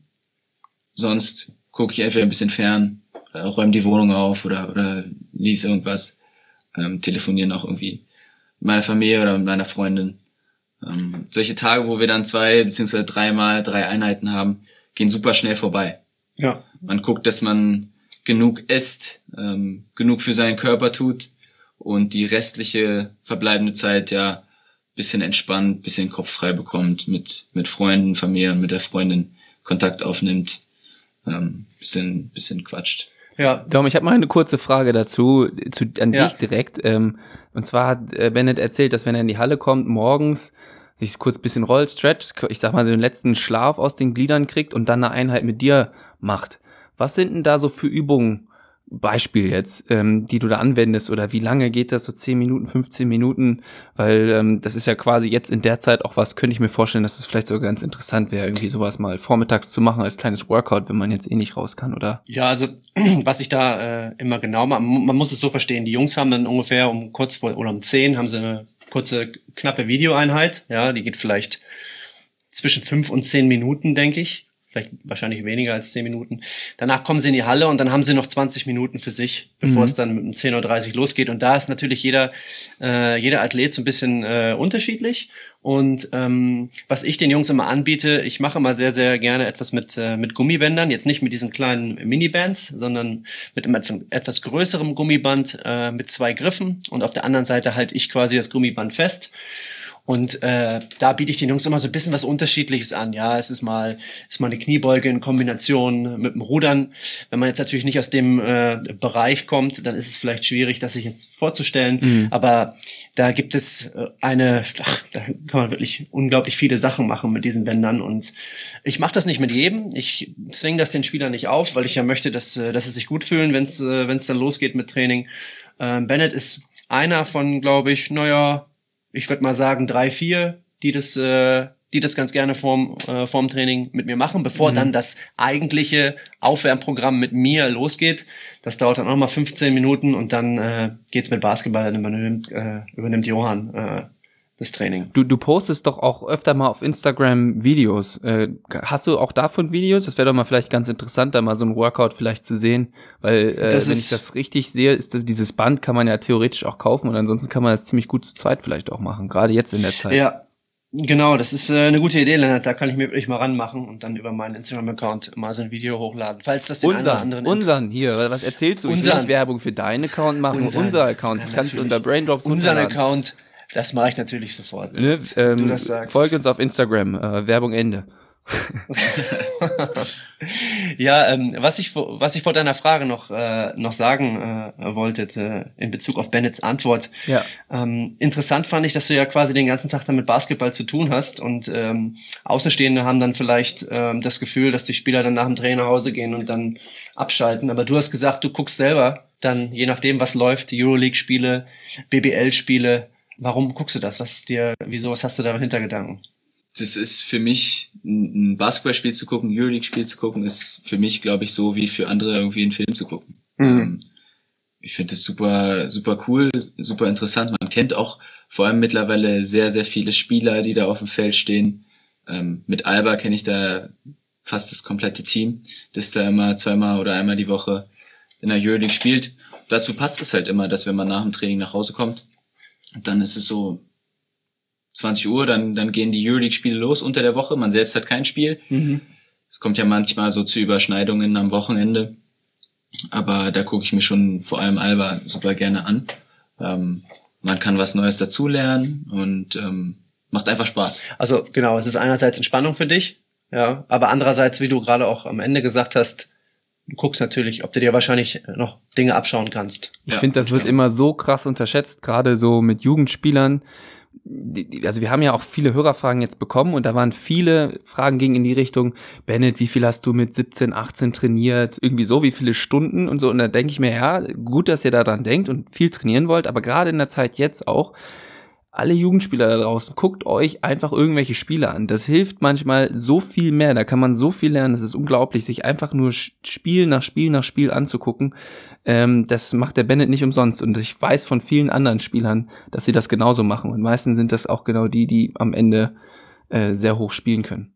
Sonst gucke ich einfach ein bisschen fern, äh, räume die Wohnung auf oder oder lies irgendwas, ähm, telefonieren auch irgendwie mit meiner Familie oder mit meiner Freundin. Ähm, solche Tage, wo wir dann zwei beziehungsweise dreimal drei Einheiten haben, gehen super schnell vorbei. Ja. Man guckt, dass man genug isst, ähm, genug für seinen Körper tut und die restliche verbleibende Zeit ja bisschen entspannt, bisschen Kopf frei bekommt, mit mit Freunden, Familie und mit der Freundin Kontakt aufnimmt, ähm, bisschen bisschen quatscht. Ja, Dom, ich habe mal eine kurze Frage dazu, zu, an Ja. dich direkt. Ähm, und zwar hat äh, Bennett erzählt, dass wenn er in die Halle kommt, morgens sich kurz ein bisschen rollt, stretcht, ich sag mal, den letzten Schlaf aus den Gliedern kriegt und dann eine Einheit mit dir macht. Was sind denn da so für Übungen, Beispiel jetzt, ähm, die du da anwendest oder wie lange geht das, so zehn Minuten, fünfzehn Minuten, weil ähm, das ist ja quasi jetzt in der Zeit auch was, könnte ich mir vorstellen, dass es das vielleicht sogar ganz interessant wäre, irgendwie sowas mal vormittags zu machen als kleines Workout, wenn man jetzt eh nicht raus kann, oder? Ja, also was ich da äh, immer genau mache, man muss es so verstehen, die Jungs haben dann ungefähr um kurz vor oder um zehn haben sie eine kurze, knappe Videoeinheit, ja, die geht vielleicht zwischen fünf und zehn Minuten, denke ich. Vielleicht wahrscheinlich weniger als zehn Minuten. Danach kommen sie in die Halle und dann haben sie noch zwanzig Minuten für sich, bevor mhm. es dann um zehn Uhr dreißig losgeht. Und da ist natürlich jeder äh, jeder Athlet so ein bisschen äh, unterschiedlich. Und ähm, was ich den Jungs immer anbiete, ich mache immer sehr, sehr gerne etwas mit äh, mit Gummibändern. Jetzt nicht mit diesen kleinen Minibands, sondern mit einem etwas größerem Gummiband äh, mit zwei Griffen. Und auf der anderen Seite halte ich quasi das Gummiband fest. Und äh, da biete ich den Jungs immer so ein bisschen was Unterschiedliches an. Ja, es ist mal ist mal eine Kniebeuge in Kombination mit dem Rudern. Wenn man jetzt natürlich nicht aus dem äh, Bereich kommt, dann ist es vielleicht schwierig, das sich jetzt vorzustellen. Mhm. Aber da gibt es eine, ach, da kann man wirklich unglaublich viele Sachen machen mit diesen Bändern. Und ich mache das nicht mit jedem. Ich zwinge das den Spielern nicht auf, weil ich ja möchte, dass dass sie sich gut fühlen, wenn es wenn es dann losgeht mit Training. Äh, Bennett ist einer von, glaube ich, naja, ich würde mal sagen drei, vier, die das, äh, die das ganz gerne vorm, äh, vorm Training mit mir machen, bevor mhm. dann das eigentliche Aufwärmprogramm mit mir losgeht. Das dauert dann auch nochmal fünfzehn Minuten und dann äh, geht's mit Basketball, dann übernimmt, äh, übernimmt Johann äh, das Training. Du, du postest doch auch öfter mal auf Instagram Videos. Äh, hast du auch davon Videos? Das wäre doch mal vielleicht ganz interessant, da mal so ein Workout vielleicht zu sehen, weil äh, wenn ich das richtig sehe, ist dieses Band kann man ja theoretisch auch kaufen und ansonsten kann man das ziemlich gut zu zweit vielleicht auch machen, gerade jetzt in der Zeit. Ja, genau, das ist äh, eine gute Idee, Lennart. Da kann ich mir wirklich mal ranmachen und dann über meinen Instagram-Account mal so ein Video hochladen, falls das den einen oder anderen unseren, hier, was erzählst du? Ich will nicht Werbung für deinen Account machen, unseren, unser Account, das ja, kannst du unter Braindrops unseren Account. Das mache ich natürlich sofort. Ne, ähm, du das sagst. Folgt uns auf Instagram. Äh, Werbung Ende. Ja, ähm, was ich was ich vor deiner Frage noch äh, noch sagen äh, wollte äh, in Bezug auf Bennetts Antwort. Ja. Ähm, interessant fand ich, dass du ja quasi den ganzen Tag dann mit Basketball zu tun hast und ähm, Außenstehende haben dann vielleicht ähm, das Gefühl, dass die Spieler dann nach dem Training nach Hause gehen und dann abschalten. Aber du hast gesagt, du guckst selber dann, je nachdem was läuft, die Euroleague-Spiele, B B L-Spiele. Warum guckst du das? Was ist dir, wieso, was hast du da Hintergedanken? Das das ist für mich, ein Basketballspiel zu gucken, ein Euroleague-Spiel zu gucken, ist für mich, glaube ich, so wie für andere irgendwie einen Film zu gucken. Mhm. Ich finde das super, super cool, super interessant. Man kennt auch vor allem mittlerweile sehr, sehr viele Spieler, die da auf dem Feld stehen. Ähm, mit Alba kenne ich da fast das komplette Team, das da immer zweimal oder einmal die Woche in der Euroleague spielt. Dazu passt es halt immer, dass wenn man nach dem Training nach Hause kommt, dann ist es so zwanzig Uhr, dann, dann gehen die Euroleague-Spiele los unter der Woche. Man selbst hat kein Spiel. Mhm. Es kommt ja manchmal so zu Überschneidungen am Wochenende. Aber da gucke ich mir schon vor allem Alba super gerne an. Ähm, man kann was Neues dazulernen und ähm, macht einfach Spaß. Also genau, es ist einerseits Entspannung für dich, ja, aber andererseits, wie du gerade auch am Ende gesagt hast, du guckst natürlich, ob du dir wahrscheinlich noch Dinge abschauen kannst. Ich ja, finde, das wird immer so krass unterschätzt, gerade so mit Jugendspielern. Also wir haben ja auch viele Hörerfragen jetzt bekommen und da waren viele Fragen gingen in die Richtung, Bennett, wie viel hast du mit siebzehn, achtzehn trainiert? Irgendwie so, wie viele Stunden und so. Und da denke ich mir, ja, gut, dass ihr da dran denkt und viel trainieren wollt, aber gerade in der Zeit jetzt auch, alle Jugendspieler da draußen, guckt euch einfach irgendwelche Spiele an. Das hilft manchmal so viel mehr, da kann man so viel lernen, das ist unglaublich, sich einfach nur Spiel nach Spiel nach Spiel anzugucken. Ähm, das macht der Bennett nicht umsonst und ich weiß von vielen anderen Spielern, dass sie das genauso machen und meistens sind das auch genau die, die am Ende äh, sehr hoch spielen können.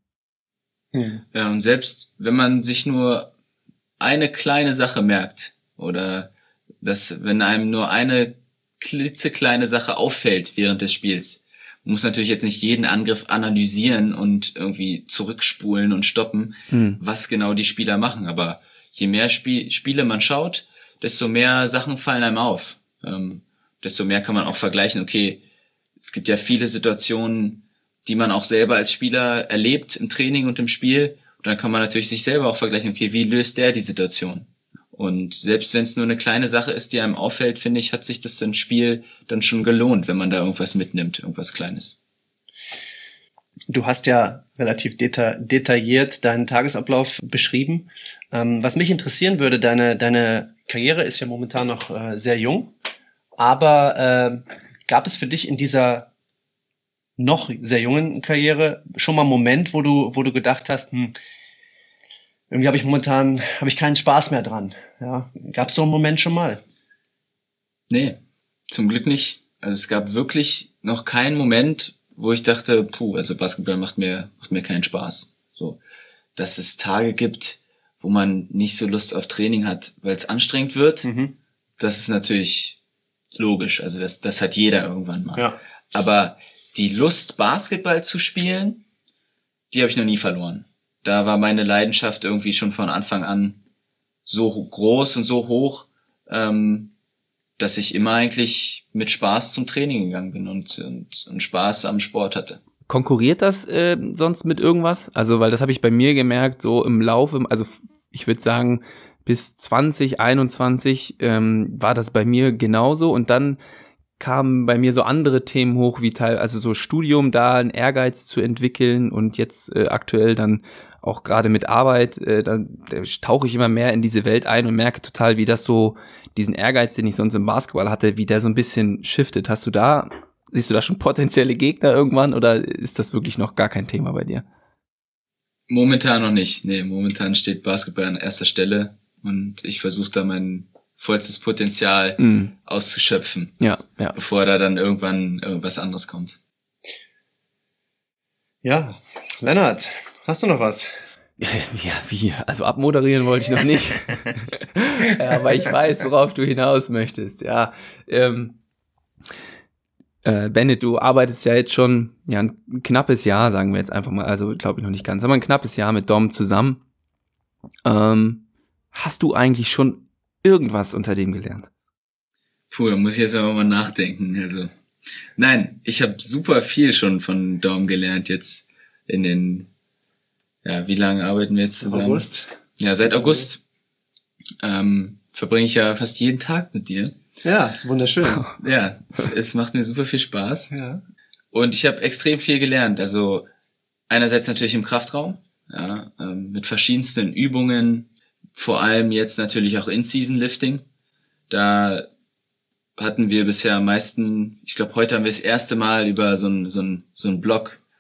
Ja, und selbst wenn man sich nur eine kleine Sache merkt oder dass, wenn einem nur eine klitzekleine Sache auffällt während des Spiels. Man muss natürlich jetzt nicht jeden Angriff analysieren und irgendwie zurückspulen und stoppen, hm. was genau die Spieler machen. Aber je mehr Spie- Spiele man schaut, desto mehr Sachen fallen einem auf. Ähm, desto mehr kann man auch vergleichen, okay, es gibt ja viele Situationen, die man auch selber als Spieler erlebt im Training und im Spiel. Und dann kann man natürlich sich selber auch vergleichen, okay, wie löst der die Situation? Und selbst wenn es nur eine kleine Sache ist, die einem auffällt, finde ich, hat sich das dann Spiel dann schon gelohnt, wenn man da irgendwas mitnimmt, irgendwas Kleines. Du hast ja relativ deta- detailliert deinen Tagesablauf beschrieben. Ähm, was mich interessieren würde, deine deine Karriere ist ja momentan noch äh, sehr jung, aber äh, gab es für dich in dieser noch sehr jungen Karriere schon mal einen Moment, wo du wo du gedacht hast, hm, irgendwie habe ich momentan habe ich keinen Spaß mehr dran. Ja, gab es so einen Moment schon mal? Nee, zum Glück nicht. Also es gab wirklich noch keinen Moment, wo ich dachte, puh, also Basketball macht mir macht mir keinen Spaß. So, dass es Tage gibt, wo man nicht so Lust auf Training hat, weil es anstrengend wird. Mhm. Das ist natürlich logisch. Also das das hat jeder irgendwann mal. Ja. Aber die Lust, Basketball zu spielen, die habe ich noch nie verloren. Da war meine Leidenschaft irgendwie schon von Anfang an so groß und so hoch, ähm, dass ich immer eigentlich mit Spaß zum Training gegangen bin und, und, und Spaß am Sport hatte. Konkurriert das äh, sonst mit irgendwas? Also, weil das habe ich bei mir gemerkt, so im Laufe, also ich würde sagen, bis zwanzig einundzwanzig ähm, war das bei mir genauso und dann kamen bei mir so andere Themen hoch, wie Teil, also so Studium, da einen Ehrgeiz zu entwickeln und jetzt äh, aktuell dann auch gerade mit Arbeit, äh, dann tauche ich immer mehr in diese Welt ein und merke total, wie das so, diesen Ehrgeiz, den ich sonst im Basketball hatte, wie der so ein bisschen shiftet. Hast du da, siehst du da schon potenzielle Gegner irgendwann oder ist das wirklich noch gar kein Thema bei dir? Momentan noch nicht. Nee, momentan steht Basketball an erster Stelle und ich versuche da mein vollstes Potenzial mm. auszuschöpfen, ja, ja. bevor da dann irgendwann irgendwas anderes kommt. Ja, Lennart, hast du noch was? Ja, wie? Also abmoderieren wollte ich noch nicht. Ja, aber ich weiß, worauf du hinaus möchtest. Ja, ähm, äh, Bennett, du arbeitest ja jetzt schon ja ein knappes Jahr, sagen wir jetzt einfach mal, also glaube ich noch nicht ganz, aber ein knappes Jahr mit Dom zusammen. Ähm, hast du eigentlich schon irgendwas unter dem gelernt? Puh, da muss ich jetzt aber mal nachdenken. Also, nein, ich habe super viel schon von Dom gelernt jetzt in den, ja, wie lange arbeiten wir jetzt zusammen? August. Ja, seit August ähm, verbringe ich ja fast jeden Tag mit dir. Ja, ist wunderschön. Ja, es, es macht mir super viel Spaß. Ja. Und ich habe extrem viel gelernt. Also einerseits natürlich im Kraftraum, ja, ähm, mit verschiedensten Übungen, vor allem jetzt natürlich auch In-Season-Lifting. Da hatten wir bisher am meisten, ich glaube, heute haben wir das erste Mal über so einen so einen so einen Block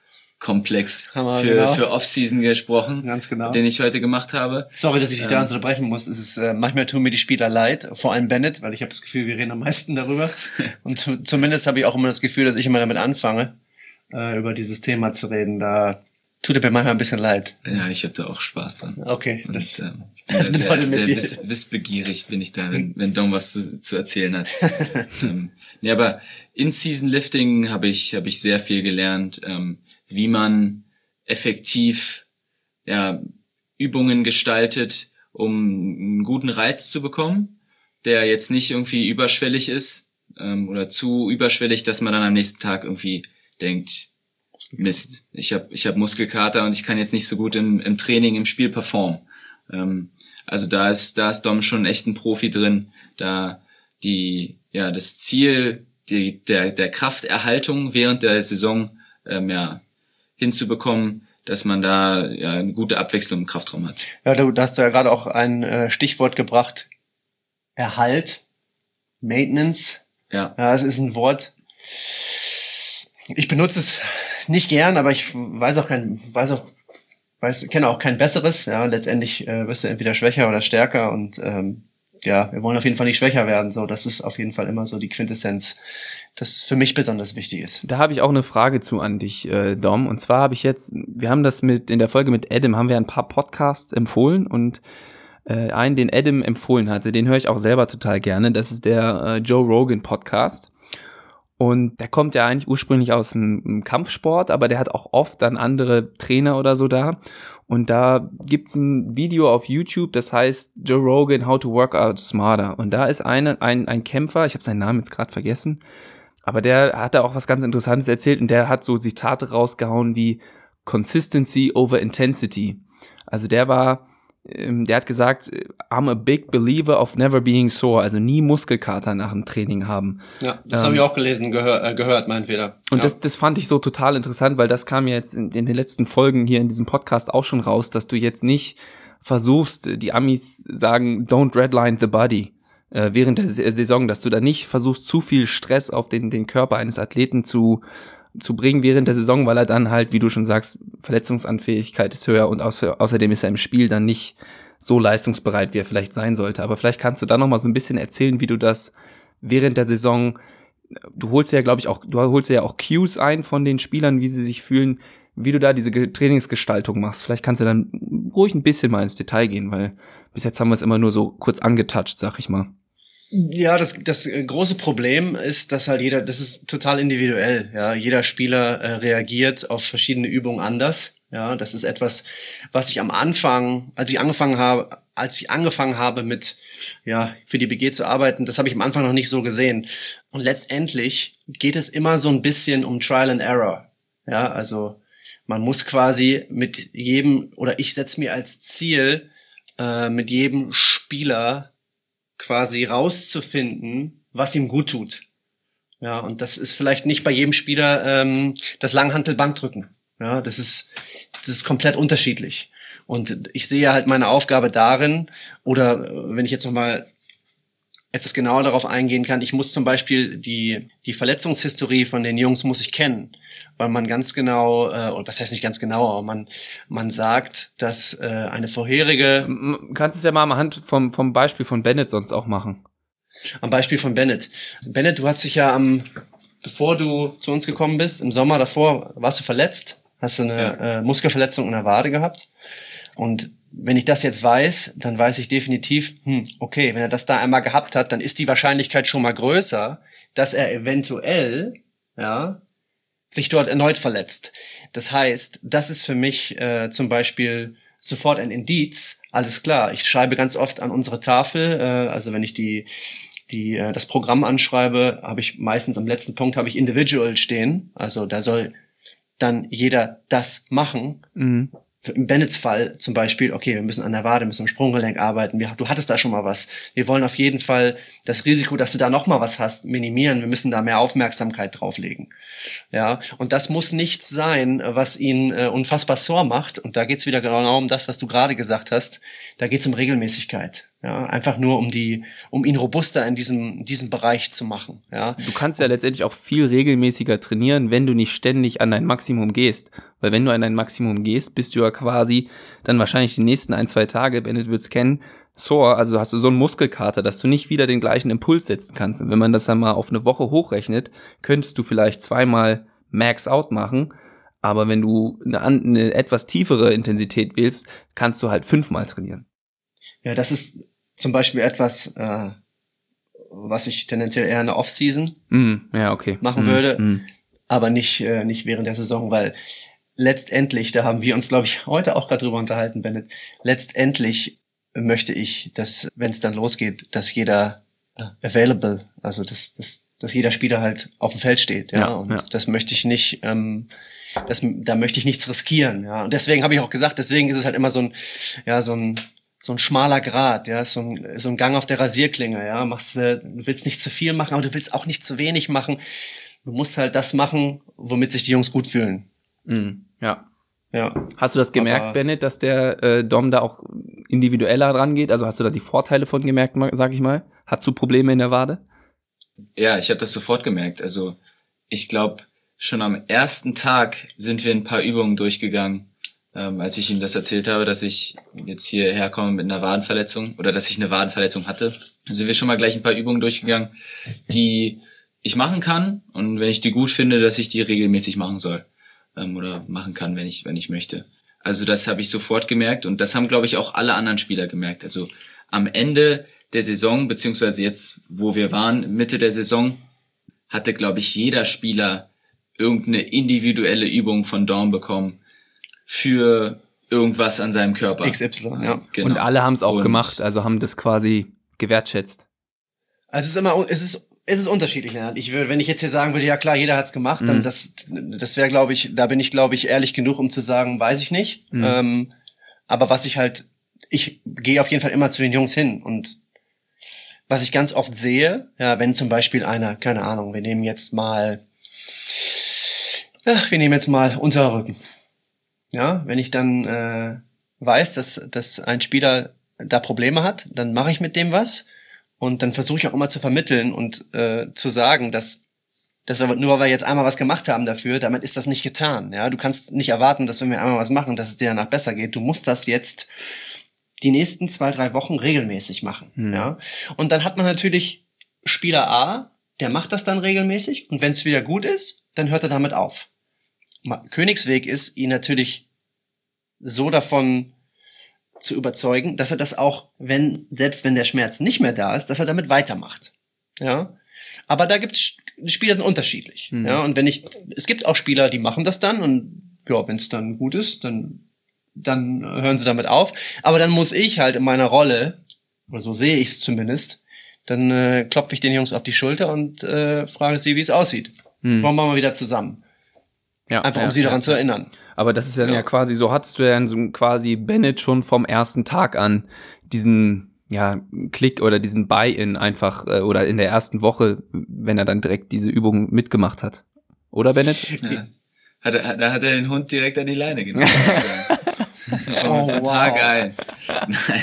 Komplex Hammer, für, genau. für Off-Season gesprochen, Ganz genau. den ich heute gemacht habe. Sorry, dass ich dich Ähm, da unterbrechen muss. Es ist, äh, manchmal tun mir die Spieler leid, vor allem Bennett, weil ich habe das Gefühl, wir reden am meisten darüber. Und zu, zumindest habe ich auch immer das Gefühl, dass ich immer damit anfange, äh, über dieses Thema zu reden. Da tut er mir manchmal ein bisschen leid. Ja, ich habe da auch Spaß dran. Okay, Und, das, ähm, das bin da bedeutet mir sehr, sehr viel. wiss, wissbegierig bin ich da, wenn, wenn Dom was zu, zu erzählen hat. ähm, nee, aber In-Season-Lifting habe ich, habe ich sehr viel gelernt, ähm, wie man effektiv ja, Übungen gestaltet, um einen guten Reiz zu bekommen, der jetzt nicht irgendwie überschwellig ist ähm, oder zu überschwellig, dass man dann am nächsten Tag irgendwie denkt, Mist, ich habe ich hab Muskelkater und ich kann jetzt nicht so gut im, im Training, im Spiel performen. Ähm, also da ist da ist Dom schon echt ein Profi drin, da die ja das Ziel die der der Krafterhaltung während der Saison ähm, ja hinzubekommen, dass man da ja eine gute Abwechslung im Kraftraum hat. Ja, du, da hast du ja gerade auch ein äh, Stichwort gebracht. Erhalt, Maintenance. Ja. Ja, das ist ein Wort. Ich benutze es nicht gern, aber ich weiß auch kein, weiß auch, weiß, kenne auch kein besseres. Ja, letztendlich äh, wirst du entweder schwächer oder stärker und ähm, ja, wir wollen auf jeden Fall nicht schwächer werden. So, das ist auf jeden Fall immer so die Quintessenz, das für mich besonders wichtig ist. Da habe ich auch eine Frage zu an dich, äh, Dom. Und zwar habe ich jetzt, wir haben das mit in der Folge mit Adam haben wir ein paar Podcasts empfohlen und äh, einen, den Adam empfohlen hatte, den höre ich auch selber total gerne. Das ist der äh, Joe Rogan Podcast. Und der kommt ja eigentlich ursprünglich aus dem, dem Kampfsport, aber der hat auch oft dann andere Trainer oder so da. Und da gibt's ein Video auf YouTube, das heißt Joe Rogan, How to Work Out Smarter. Und da ist eine, ein, ein Kämpfer, ich habe seinen Namen jetzt gerade vergessen, aber der hat da auch was ganz Interessantes erzählt und der hat so Zitate rausgehauen wie Consistency over Intensity. Also der war, ähm, der hat gesagt, I'm a big believer of never being sore, also nie Muskelkater nach dem Training haben. Ja, das Ähm, habe ich auch gelesen, gehör, äh, gehört, meinetweder. Und ja. das, das fand ich so total interessant, weil das kam ja jetzt in, in den letzten Folgen hier in diesem Podcast auch schon raus, dass du jetzt nicht versuchst, die Amis sagen, don't redline the body äh, während der Saison, dass du da nicht versuchst, zu viel Stress auf den, den Körper eines Athleten zu, zu bringen während der Saison, weil er dann halt, wie du schon sagst, Verletzungsanfähigkeit ist höher und au- außerdem ist er im Spiel dann nicht so leistungsbereit, wie er vielleicht sein sollte. Aber vielleicht kannst du da noch mal so ein bisschen erzählen, wie du das während der Saison, du holst ja, glaube ich, auch, du holst ja auch Cues ein von den Spielern, wie sie sich fühlen, wie du da diese Ge- Trainingsgestaltung machst. Vielleicht kannst du dann ruhig ein bisschen mal ins Detail gehen, weil bis jetzt haben wir es immer nur so kurz angetoucht, sag ich mal. Ja, das, das große Problem ist, dass halt jeder, das ist total individuell, ja. Jeder Spieler äh, reagiert auf verschiedene Übungen anders. Ja, das ist etwas, was ich am Anfang, als ich angefangen habe, als ich angefangen habe mit, ja, für die B G zu arbeiten, das habe ich am Anfang noch nicht so gesehen. Und letztendlich geht es immer so ein bisschen um Trial and Error. Ja, also man muss quasi mit jedem, oder ich setze mir als Ziel, äh, mit jedem Spieler quasi rauszufinden, was ihm gut tut. Ja, und das ist vielleicht nicht bei jedem Spieler ähm, das Langhantel-Bankdrücken. Ja, das ist das ist komplett unterschiedlich. Und ich sehe halt meine Aufgabe darin, oder äh, wenn ich jetzt nochmal etwas genauer darauf eingehen kann, ich muss zum Beispiel die die Verletzungshistorie von den Jungs muss ich kennen, weil man ganz genau, äh, oder was heißt nicht ganz genau, aber man man sagt, dass äh, eine vorherige, M- Kannst du es ja mal am Hand vom, vom Beispiel von Bennett sonst auch machen. am Beispiel von Bennett. Bennett, du hast dich ja am, bevor du zu uns gekommen bist, im Sommer davor, warst du verletzt, hast du eine Ja. äh, Muskelverletzung in der Wade gehabt. Und wenn ich das jetzt weiß, dann weiß ich definitiv, hm, okay, wenn er das da einmal gehabt hat, dann ist die Wahrscheinlichkeit schon mal größer, dass er eventuell, ja, sich dort erneut verletzt. Das heißt, das ist für mich äh, zum Beispiel sofort ein Indiz. Alles klar, ich schreibe ganz oft an unsere Tafel, äh, also wenn ich die die äh, das Programm anschreibe, habe ich meistens am letzten Punkt habe ich Individual stehen. Also da soll dann jeder das machen. Mhm. Im Bennetts Fall zum Beispiel, okay, wir müssen an der Wade, müssen am Sprunggelenk arbeiten, wir, du hattest da schon mal was. Wir wollen auf jeden Fall das Risiko, dass du da noch mal was hast, minimieren. Wir müssen da mehr Aufmerksamkeit drauflegen. Ja, und das muss nichts sein, was ihn äh, unfassbar sore macht. Und da geht's wieder genau um das, was du gerade gesagt hast. Da geht's um Regelmäßigkeit. Ja, einfach nur um die, um ihn robuster in diesem, diesem Bereich zu machen. Ja. Du kannst ja letztendlich auch viel regelmäßiger trainieren, wenn du nicht ständig an dein Maximum gehst. Weil wenn du an dein Maximum gehst, bist du ja quasi dann wahrscheinlich die nächsten ein, zwei Tage, Bennett wird's kennen, sore, also hast du so einen Muskelkater, dass du nicht wieder den gleichen Impuls setzen kannst. Und wenn man das dann mal auf eine Woche hochrechnet, könntest du vielleicht zweimal Max Out machen. Aber wenn du eine, eine etwas tiefere Intensität wählst, kannst du halt fünfmal trainieren. Ja, das ist zum Beispiel etwas, äh, was ich tendenziell eher in der Off-Season mm, ja, okay. machen mm, würde, mm. aber nicht äh, nicht während der Saison, weil letztendlich, da haben wir uns, glaube ich, heute auch gerade drüber unterhalten, Bennett, letztendlich möchte ich, dass, wenn es dann losgeht, dass jeder äh, available, also dass, dass, dass jeder Spieler halt auf dem Feld steht, ja, ja und ja. das möchte ich nicht, ähm, das, da möchte ich nichts riskieren, ja, und deswegen habe ich auch gesagt, deswegen ist es halt immer so ein, ja, so ein so ein schmaler Grat, ja, so ein, so ein Gang auf der Rasierklinge, ja, machst, äh, du willst nicht zu viel machen, aber du willst auch nicht zu wenig machen. Du musst halt das machen, womit sich die Jungs gut fühlen. Mm, ja. Ja. Hast du das gemerkt, Aber Bennett, dass der äh, Dom da auch individueller dran geht? Also hast du da die Vorteile von gemerkt, sag ich mal? Hast du Probleme in der Wade? Ja, ich habe das sofort gemerkt. Also ich glaube, schon am ersten Tag sind wir ein paar Übungen durchgegangen, ähm, als ich ihm das erzählt habe, dass ich jetzt hierher komme mit einer Wadenverletzung oder dass ich eine Wadenverletzung hatte. Dann sind wir schon mal gleich ein paar Übungen durchgegangen, die ich machen kann und wenn ich die gut finde, dass ich die regelmäßig machen soll ähm, oder machen kann, wenn ich wenn ich möchte. Also das habe ich sofort gemerkt und das haben, glaube ich, auch alle anderen Spieler gemerkt. Also am Ende der Saison, beziehungsweise jetzt, wo wir waren, Mitte der Saison, hatte, glaube ich, jeder Spieler irgendeine individuelle Übung von Dawn bekommen für irgendwas an seinem Körper. X Y, ja. Genau. Und alle haben es auch Und gemacht, also haben das quasi gewertschätzt. Also es ist immer, es ist, es ist unterschiedlich. Ne? Ich würde, wenn ich jetzt hier sagen würde, ja klar, jeder hat's gemacht, Mhm. dann das, das wäre, glaube ich, da bin ich, glaube ich, ehrlich genug, um zu sagen, weiß ich nicht. Mhm. Ähm, aber was ich halt, ich gehe auf jeden Fall immer zu den Jungs hin und was ich ganz oft sehe, ja, wenn zum Beispiel einer, keine Ahnung, wir nehmen jetzt mal, ach, wir nehmen jetzt mal Unterrücken. Ja, wenn ich dann äh, weiß, dass, dass ein Spieler da Probleme hat, dann mache ich mit dem was und dann versuche ich auch immer zu vermitteln und äh, zu sagen, dass, dass wir, nur weil wir jetzt einmal was gemacht haben dafür, damit ist das nicht getan. Ja, du kannst nicht erwarten, dass wenn wir einmal was machen, dass es dir danach besser geht. Du musst das jetzt die nächsten zwei, drei Wochen regelmäßig machen. Hm. Ja, und dann hat man natürlich Spieler A, der macht das dann regelmäßig und wenn es wieder gut ist, dann hört er damit auf. Königsweg ist, ihn natürlich so davon zu überzeugen, dass er das auch, wenn, selbst wenn der Schmerz nicht mehr da ist, dass er damit weitermacht. Ja. Aber da gibt's, die Spieler sind unterschiedlich. Mhm. Ja. Und wenn ich, es gibt auch Spieler, die machen das dann und, ja, wenn es dann gut ist, dann, dann hören sie damit auf. Aber dann muss ich halt in meiner Rolle, oder so sehe ich es zumindest, dann äh, klopfe ich den Jungs auf die Schulter und äh, frage sie, wie es aussieht. Mhm. Wollen wir mal wieder zusammen? Ja, Einfach um ja, sie daran ja. zu erinnern. Aber das ist dann ja, Ja. quasi, so hattest du ja dann so quasi Bennett schon vom ersten Tag an diesen, ja, Klick oder diesen Buy-in einfach, äh, oder in der ersten Woche, wenn er dann direkt diese Übung mitgemacht hat. Oder, Bennett? Ja. Hat er, da hat er den Hund direkt an die Leine genommen. Oh, Von wow. Tag eins. Nein,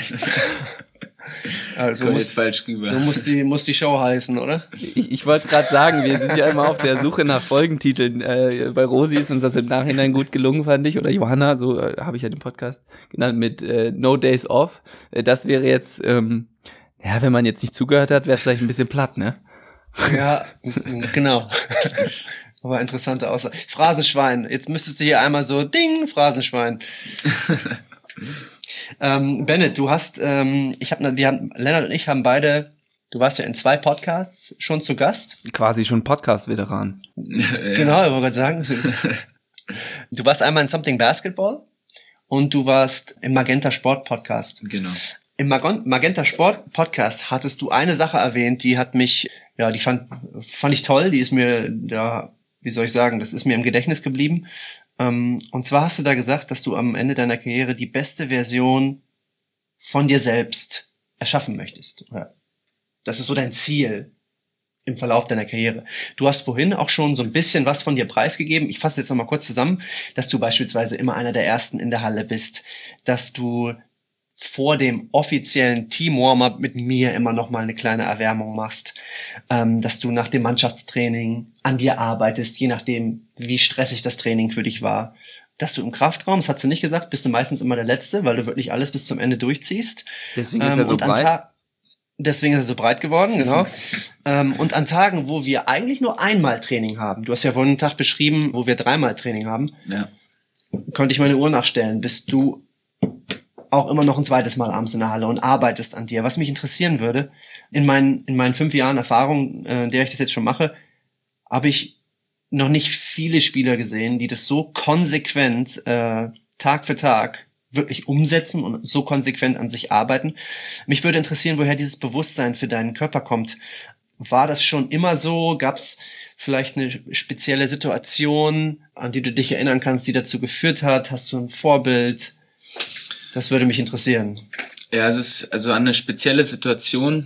Also kommt muss, jetzt falsch rüber. so muss die, muss die Show heißen, oder? Ich, ich wollte gerade sagen, wir sind ja immer auf der Suche nach Folgentiteln. Äh, bei Rosi ist uns das im Nachhinein gut gelungen, fand ich. Oder Johanna, so äh, habe ich ja den Podcast genannt, mit äh, No Days Off. Äh, das wäre jetzt, ähm, ja, wenn man jetzt nicht zugehört hat, wäre es vielleicht ein bisschen platt, ne? Ja, genau. Aber interessante Aussage. Phrasenschwein. Jetzt müsstest du hier einmal so, Ding, Phrasenschwein. ähm, Bennett, du hast, ähm, ich habe, wir haben, Lennart und ich haben beide, du warst ja in zwei Podcasts schon zu Gast. Quasi schon Podcast-Veteran. Genau, ich wollte gerade sagen. Du warst einmal in Something Basketball und du warst im Magenta Sport Podcast. Genau. Im Magon- Magenta Sport Podcast hattest du eine Sache erwähnt, die hat mich, ja, die fand, fand ich toll, die ist mir, ja, wie soll ich sagen, das ist mir im Gedächtnis geblieben. Ähm, und zwar hast du da gesagt, dass du am Ende deiner Karriere die beste Version von dir selbst erschaffen möchtest. Oder das ist so dein Ziel im Verlauf deiner Karriere. Du hast vorhin auch schon so ein bisschen was von dir preisgegeben. Ich fasse jetzt nochmal kurz zusammen, dass du beispielsweise immer einer der Ersten in der Halle bist, dass du vor dem offiziellen Team-Warm-Up mit mir immer noch mal eine kleine Erwärmung machst, ähm, dass du nach dem Mannschaftstraining an dir arbeitest, je nachdem, wie stressig das Training für dich war. Dass du im Kraftraum, das hast du nicht gesagt, bist du meistens immer der Letzte, weil du wirklich alles bis zum Ende durchziehst. Deswegen ist er so und breit. Ta- Deswegen ist er so breit geworden, genau. ähm, und an Tagen, wo wir eigentlich nur einmal Training haben, du hast ja vorhin einen Tag beschrieben, wo wir dreimal Training haben, Ja. konnte ich meine Uhr nachstellen, bist du auch immer noch ein zweites Mal abends in der Halle und arbeitest an dir. Was mich interessieren würde, in meinen, in meinen fünf Jahren Erfahrung, äh, in der ich das jetzt schon mache, habe ich noch nicht viele Spieler gesehen, die das so konsequent äh, Tag für Tag wirklich umsetzen und so konsequent an sich arbeiten. Mich würde interessieren, woher dieses Bewusstsein für deinen Körper kommt. War das schon immer so? Gab es vielleicht eine spezielle Situation, an die du dich erinnern kannst, die dazu geführt hat? Hast du ein Vorbild? Das würde mich interessieren. Ja, also, es, also an eine spezielle Situation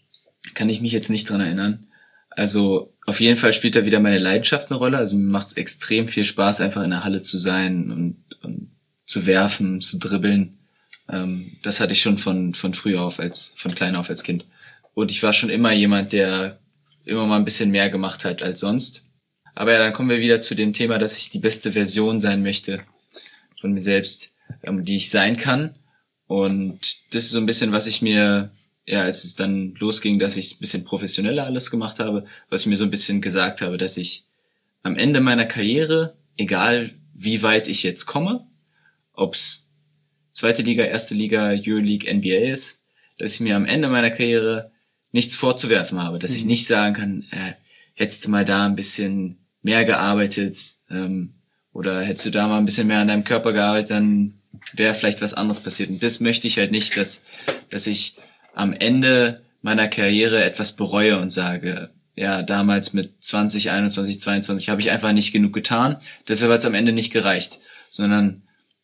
kann ich mich jetzt nicht dran erinnern. Also auf jeden Fall spielt da wieder meine Leidenschaft eine Rolle. Also mir macht es extrem viel Spaß, einfach in der Halle zu sein und, und zu werfen, zu dribbeln. Ähm, das hatte ich schon von von früh auf, als von klein auf als Kind. Und ich war schon immer jemand, der immer mal ein bisschen mehr gemacht hat als sonst. Aber ja, dann kommen wir wieder zu dem Thema, dass ich die beste Version sein möchte von mir selbst, ähm, die ich sein kann. Und das ist so ein bisschen, was ich mir, ja, als es dann losging, dass ich ein bisschen professioneller alles gemacht habe, was ich mir so ein bisschen gesagt habe, dass ich am Ende meiner Karriere, egal wie weit ich jetzt komme, ob's zweite Liga, erste Liga, Euroleague, N B A ist, dass ich mir am Ende meiner Karriere nichts vorzuwerfen habe, dass mhm. ich nicht sagen kann, äh, hättest du mal da ein bisschen mehr gearbeitet, ähm, oder hättest du da mal ein bisschen mehr an deinem Körper gearbeitet, dann wäre vielleicht was anderes passiert. Und das möchte ich halt nicht, dass, dass ich am Ende meiner Karriere etwas bereue und sage, ja, damals mit zwanzig, einundzwanzig, zweiundzwanzig habe ich einfach nicht genug getan, deshalb hat es am Ende nicht gereicht, sondern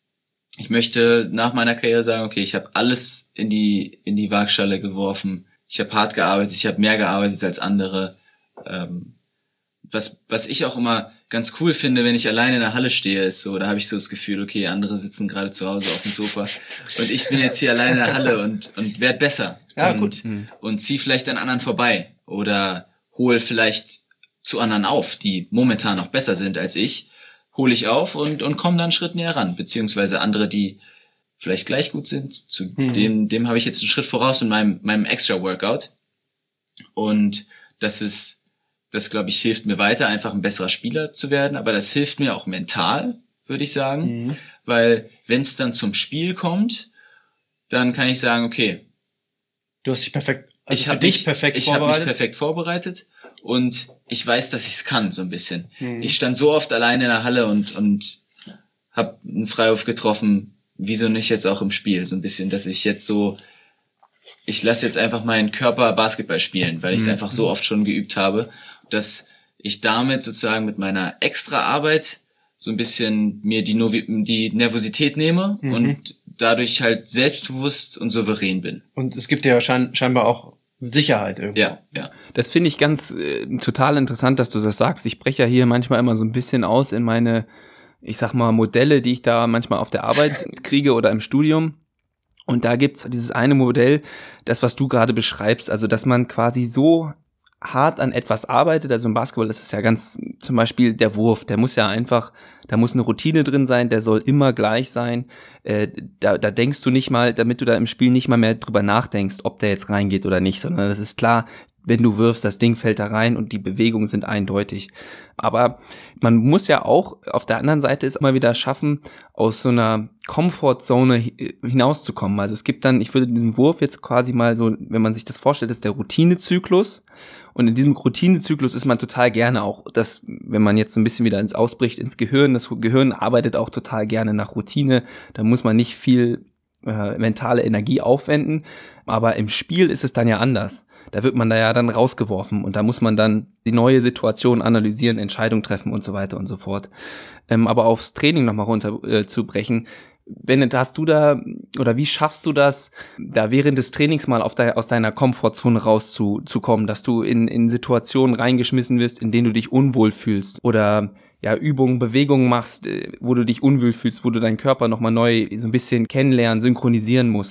ich möchte nach meiner Karriere sagen, okay, ich habe alles in die in die Waagschale geworfen. Ich habe hart gearbeitet, ich habe mehr gearbeitet als andere. Ähm, was was ich auch immer ganz cool finde, wenn ich alleine in der Halle stehe, ist so, da habe ich so das Gefühl, okay, andere sitzen gerade zu Hause auf dem Sofa und ich bin jetzt hier alleine in der Halle und und werd besser. Ja, und, gut. Und zieh vielleicht an anderen vorbei oder hol vielleicht zu anderen auf, die momentan noch besser sind als ich. Hole ich auf und und komme dann einen Schritt näher ran, beziehungsweise andere, die vielleicht gleich gut sind, zu mhm. dem dem habe ich jetzt einen Schritt voraus in meinem meinem extra Workout, und das ist das glaube ich hilft mir weiter, einfach ein besserer Spieler zu werden, aber das hilft mir auch mental, würde ich sagen, mhm. weil wenn es dann zum Spiel kommt, dann kann ich sagen, okay, du hast dich perfekt, also ich habe mich perfekt ich habe mich perfekt vorbereitet. Und ich weiß, dass ich es kann, so ein bisschen. Mhm. Ich stand so oft alleine in der Halle und und habe einen Freiwurf getroffen, wieso nicht jetzt auch im Spiel, so ein bisschen, dass ich jetzt so, ich lasse jetzt einfach meinen Körper Basketball spielen, weil ich es mhm. einfach so oft schon geübt habe, dass ich damit sozusagen mit meiner extra Arbeit so ein bisschen mir die, Novi- die Nervosität nehme mhm. und dadurch halt selbstbewusst und souverän bin. Und es gibt ja schein- scheinbar auch Sicherheit irgendwie. Ja, ja. Das finde ich ganz äh, total interessant, dass du das sagst. Ich breche ja hier manchmal immer so ein bisschen aus in meine, ich sag mal, Modelle, die ich da manchmal auf der Arbeit kriege oder im Studium. Und da gibt's dieses eine Modell, das, was du gerade beschreibst, also dass man quasi so hart an etwas arbeitet, also im Basketball ist es ja ganz, zum Beispiel der Wurf, der muss ja einfach, da muss eine Routine drin sein, der soll immer gleich sein, äh, da, da denkst du nicht mal, damit du da im Spiel nicht mal mehr drüber nachdenkst, ob der jetzt reingeht oder nicht, sondern das ist klar, wenn du wirfst, das Ding fällt da rein und die Bewegungen sind eindeutig. Aber man muss ja auch auf der anderen Seite es immer wieder schaffen, aus so einer Comfortzone hinauszukommen. Also es gibt dann, ich würde diesen Wurf jetzt quasi mal so, wenn man sich das vorstellt, ist der Routinezyklus. Und in diesem Routinezyklus ist man total gerne auch, das, wenn man jetzt so ein bisschen wieder ins Ausbricht, ins Gehirn, das Gehirn arbeitet auch total gerne nach Routine. Da muss man nicht viel äh, mentale Energie aufwenden. Aber im Spiel ist es dann ja anders. Da wird man da ja dann rausgeworfen und da muss man dann die neue Situation analysieren, Entscheidungen treffen und so weiter und so fort. Ähm, aber aufs Training nochmal runter äh, zu brechen, Bennett, hast du da, oder wie schaffst du das, da während des Trainings mal auf de, aus deiner Komfortzone rauszukommen, dass du in, in Situationen reingeschmissen wirst, in denen du dich unwohl fühlst oder ja Übungen, Bewegungen machst, wo du dich unwohl fühlst, wo du deinen Körper nochmal neu so ein bisschen kennenlernen, synchronisieren musst?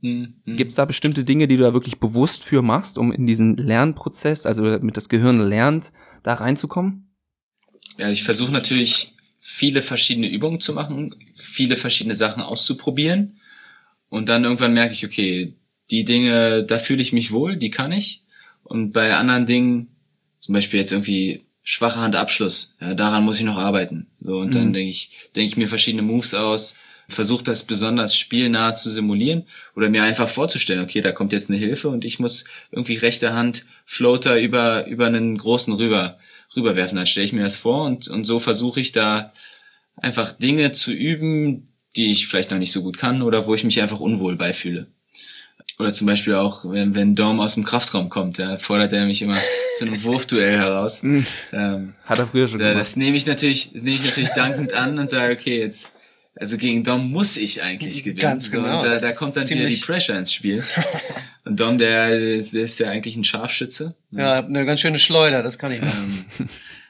Mhm. Gibt's da bestimmte Dinge, die du da wirklich bewusst für machst, um in diesen Lernprozess, also damit das Gehirn lernt, da reinzukommen? Ja, ich versuche natürlich viele verschiedene Übungen zu machen, viele verschiedene Sachen auszuprobieren und dann irgendwann merke ich, okay, die Dinge, da fühle ich mich wohl, die kann ich, und bei anderen Dingen, zum Beispiel jetzt irgendwie schwacher Handabschluss, ja, daran muss ich noch arbeiten. So, und mhm. dann denke ich, denke ich mir verschiedene Moves aus, versuche das besonders spielnah zu simulieren oder mir einfach vorzustellen, okay, da kommt jetzt eine Hilfe und ich muss irgendwie rechte Hand Floater über über einen großen rüber rüberwerfen. Dann stelle ich mir das vor und und so versuche ich da einfach Dinge zu üben, die ich vielleicht noch nicht so gut kann oder wo ich mich einfach unwohl beifühle. Oder zum Beispiel auch, wenn, wenn Dom aus dem Kraftraum kommt, da fordert er mich immer zu einem Wurfduell heraus. ähm, Hat er früher schon da, gemacht. Das nehme ich natürlich, das nehme ich natürlich dankend an und sage, okay, jetzt, also gegen Dom muss ich eigentlich gewinnen. Ganz genau. So, und da, da kommt dann wieder die Pressure ins Spiel. Und Dom, der, der ist ja eigentlich ein Scharfschütze. Ja, eine ganz schöne Schleuder, das kann ich nicht. Ähm,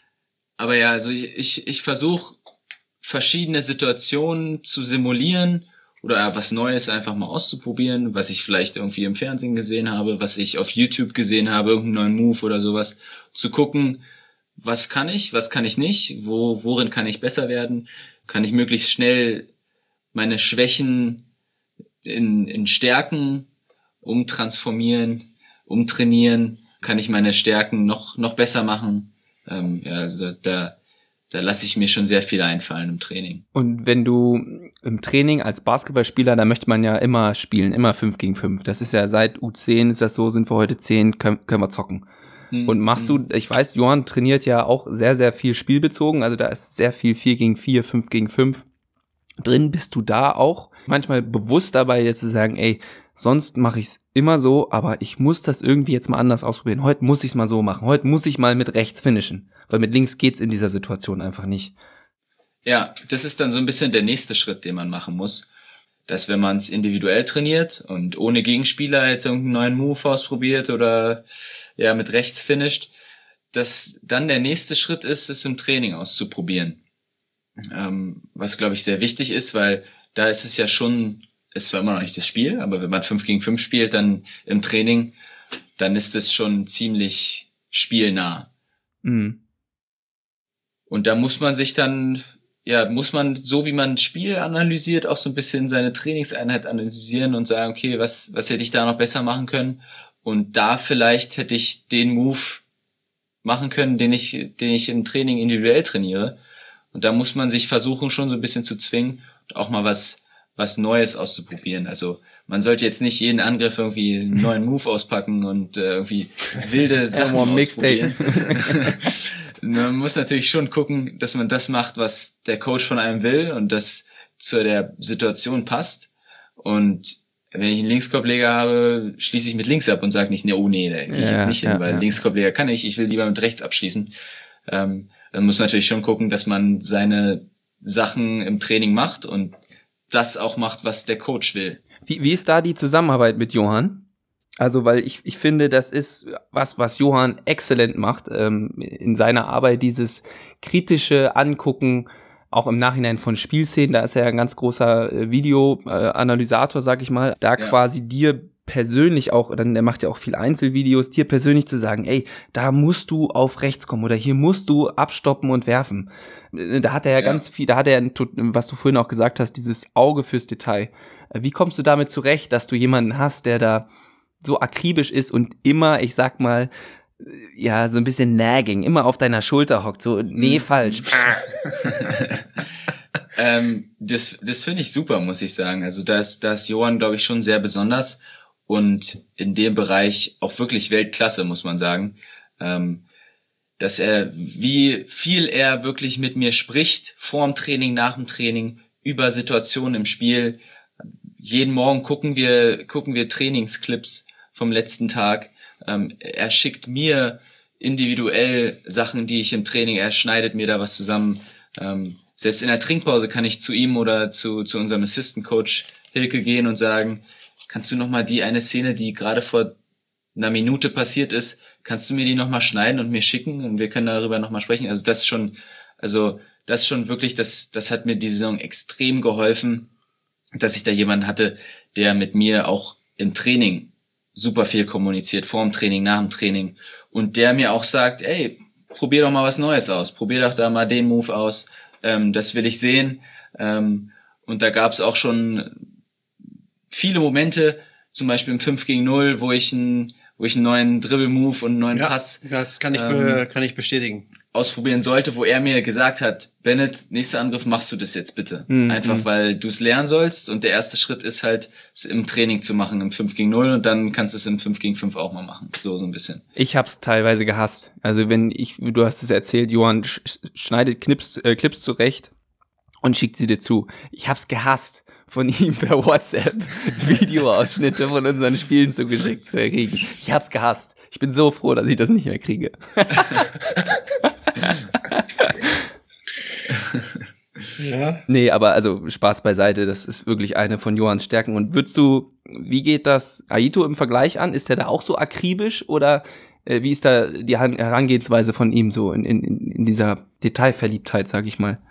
aber ja, also ich, ich, ich versuche verschiedene Situationen zu simulieren oder was Neues einfach mal auszuprobieren, was ich vielleicht irgendwie im Fernsehen gesehen habe, was ich auf YouTube gesehen habe, irgendeinen neuen Move oder sowas, zu gucken, was kann ich, was kann ich nicht, wo, worin kann ich besser werden, kann ich möglichst schnell meine Schwächen in, in Stärken umtransformieren, umtrainieren, kann ich meine Stärken noch, noch besser machen. Ähm, ja, also da, Da lasse ich mir schon sehr viel einfallen im Training. Und wenn du im Training als Basketballspieler, da möchte man ja immer spielen, immer fünf gegen fünf. Das ist ja seit U zehn ist das so, sind wir heute zehn, können, können wir zocken. Hm. Und machst du, ich weiß, Johann trainiert ja auch sehr, sehr viel spielbezogen, also da ist sehr viel vier gegen vier, fünf gegen fünf drin. Bist du da auch manchmal bewusst dabei, jetzt zu sagen, ey, sonst mache ich es immer so, aber ich muss das irgendwie jetzt mal anders ausprobieren. Heute muss ich es mal so machen. Heute muss ich mal mit rechts finishen, weil mit links geht's in dieser Situation einfach nicht. Ja, das ist dann so ein bisschen der nächste Schritt, den man machen muss. Dass wenn man es individuell trainiert und ohne Gegenspieler jetzt irgendeinen neuen Move ausprobiert oder ja mit rechts finisht, dass dann der nächste Schritt ist, es im Training auszuprobieren. Ähm, was, glaube ich, sehr wichtig ist, weil da ist es ja schon, ist zwar immer noch nicht das Spiel, aber wenn man fünf gegen fünf spielt, dann im Training, dann ist es schon ziemlich spielnah. Mhm. Und da muss man sich dann, ja, muss man, so wie man ein Spiel analysiert, auch so ein bisschen seine Trainingseinheit analysieren und sagen, okay, was, was hätte ich da noch besser machen können? Und da vielleicht hätte ich den Move machen können, den ich, den ich im Training individuell trainiere. Und da muss man sich versuchen, schon so ein bisschen zu zwingen und auch mal was, was Neues auszuprobieren. Also man sollte jetzt nicht jeden Angriff irgendwie einen neuen Move auspacken und äh, irgendwie wilde Sachen ja, ausprobieren. Man muss natürlich schon gucken, dass man das macht, was der Coach von einem will und das zu der Situation passt. Und wenn ich einen Linkskorbleger habe, schließe ich mit links ab und sage nicht, nee, oh nee, da gehe ich ja, jetzt nicht ja, hin, weil ja. Linkskorbleger kann ich, ich will lieber mit rechts abschließen. Ähm, dann muss man natürlich schon gucken, dass man seine Sachen im Training macht und das auch macht, was der Coach will. Wie, wie ist da die Zusammenarbeit mit Johann? Also, weil ich, ich finde, das ist was, was Johann exzellent macht, ähm, in seiner Arbeit, dieses kritische Angucken, auch im Nachhinein von Spielszenen, da ist er ein ganz großer äh, Videoanalysator, sag ich mal, da ja. quasi dir persönlich auch, dann der macht ja auch viel Einzelvideos, dir persönlich zu sagen, ey, da musst du auf rechts kommen oder hier musst du abstoppen und werfen. Da hat er ja, ja. ganz viel, da hat er, was du vorhin auch gesagt hast, dieses Auge fürs Detail. Wie kommst du damit zurecht, dass du jemanden hast, der da so akribisch ist und immer, ich sag mal, ja, so ein bisschen nagging, immer auf deiner Schulter hockt, so, nee, falsch. ähm, das das finde ich super, muss ich sagen. Also da ist, da ist Johann, glaube ich, schon sehr besonders und in dem Bereich auch wirklich Weltklasse, muss man sagen. Ähm, dass er, wie viel er wirklich mit mir spricht, vorm Training, nach dem Training, über Situationen im Spiel. Jeden Morgen gucken wir, gucken wir Trainingsclips vom letzten Tag. Ähm, er schickt mir individuell Sachen, die ich im Training, er schneidet mir da was zusammen. Ähm, selbst in der Trinkpause kann ich zu ihm oder zu, zu unserem Assistant Coach Hilke gehen und sagen, kannst du nochmal die eine Szene, die gerade vor einer Minute passiert ist, kannst du mir die nochmal schneiden und mir schicken und wir können darüber nochmal sprechen. Also das ist schon, also das ist schon wirklich, das, das hat mir die Saison extrem geholfen, dass ich da jemanden hatte, der mit mir auch im Training super viel kommuniziert, vor dem Training, nach dem Training. Und der mir auch sagt, ey, probier doch mal was Neues aus. Probier doch da mal den Move aus. Ähm, das will ich sehen. Ähm, und da gab es auch schon viele Momente, zum Beispiel im fünf gegen null, wo ich einen, wo ich einen neuen Dribble-Move und einen neuen ja, Pass das kann ich, ähm, be- kann ich bestätigen. ausprobieren sollte, wo er mir gesagt hat, Bennett, nächster Angriff, machst du das jetzt bitte. Mhm. Einfach, weil du es lernen sollst und der erste Schritt ist halt, es im Training zu machen, im fünf gegen null und dann kannst du es im fünf gegen fünf auch mal machen. So, so ein bisschen. Ich hab's teilweise gehasst. Also wenn ich, du hast es erzählt, Johann sch- schneidet Clips, äh, Clips zurecht und schickt sie dir zu. Ich hab's gehasst, von ihm per WhatsApp Videoausschnitte von unseren Spielen zugeschickt zu kriegen. Ich hab's gehasst. Ich bin so froh, dass ich das nicht mehr kriege. Ja. Nee, aber also Spaß beiseite, das ist wirklich eine von Johanns Stärken. Und würdest du, wie geht das Aito im Vergleich an? Ist der da auch so akribisch oder äh, wie ist da die Han- Herangehensweise von ihm so in, in, in dieser Detailverliebtheit, sag ich mal?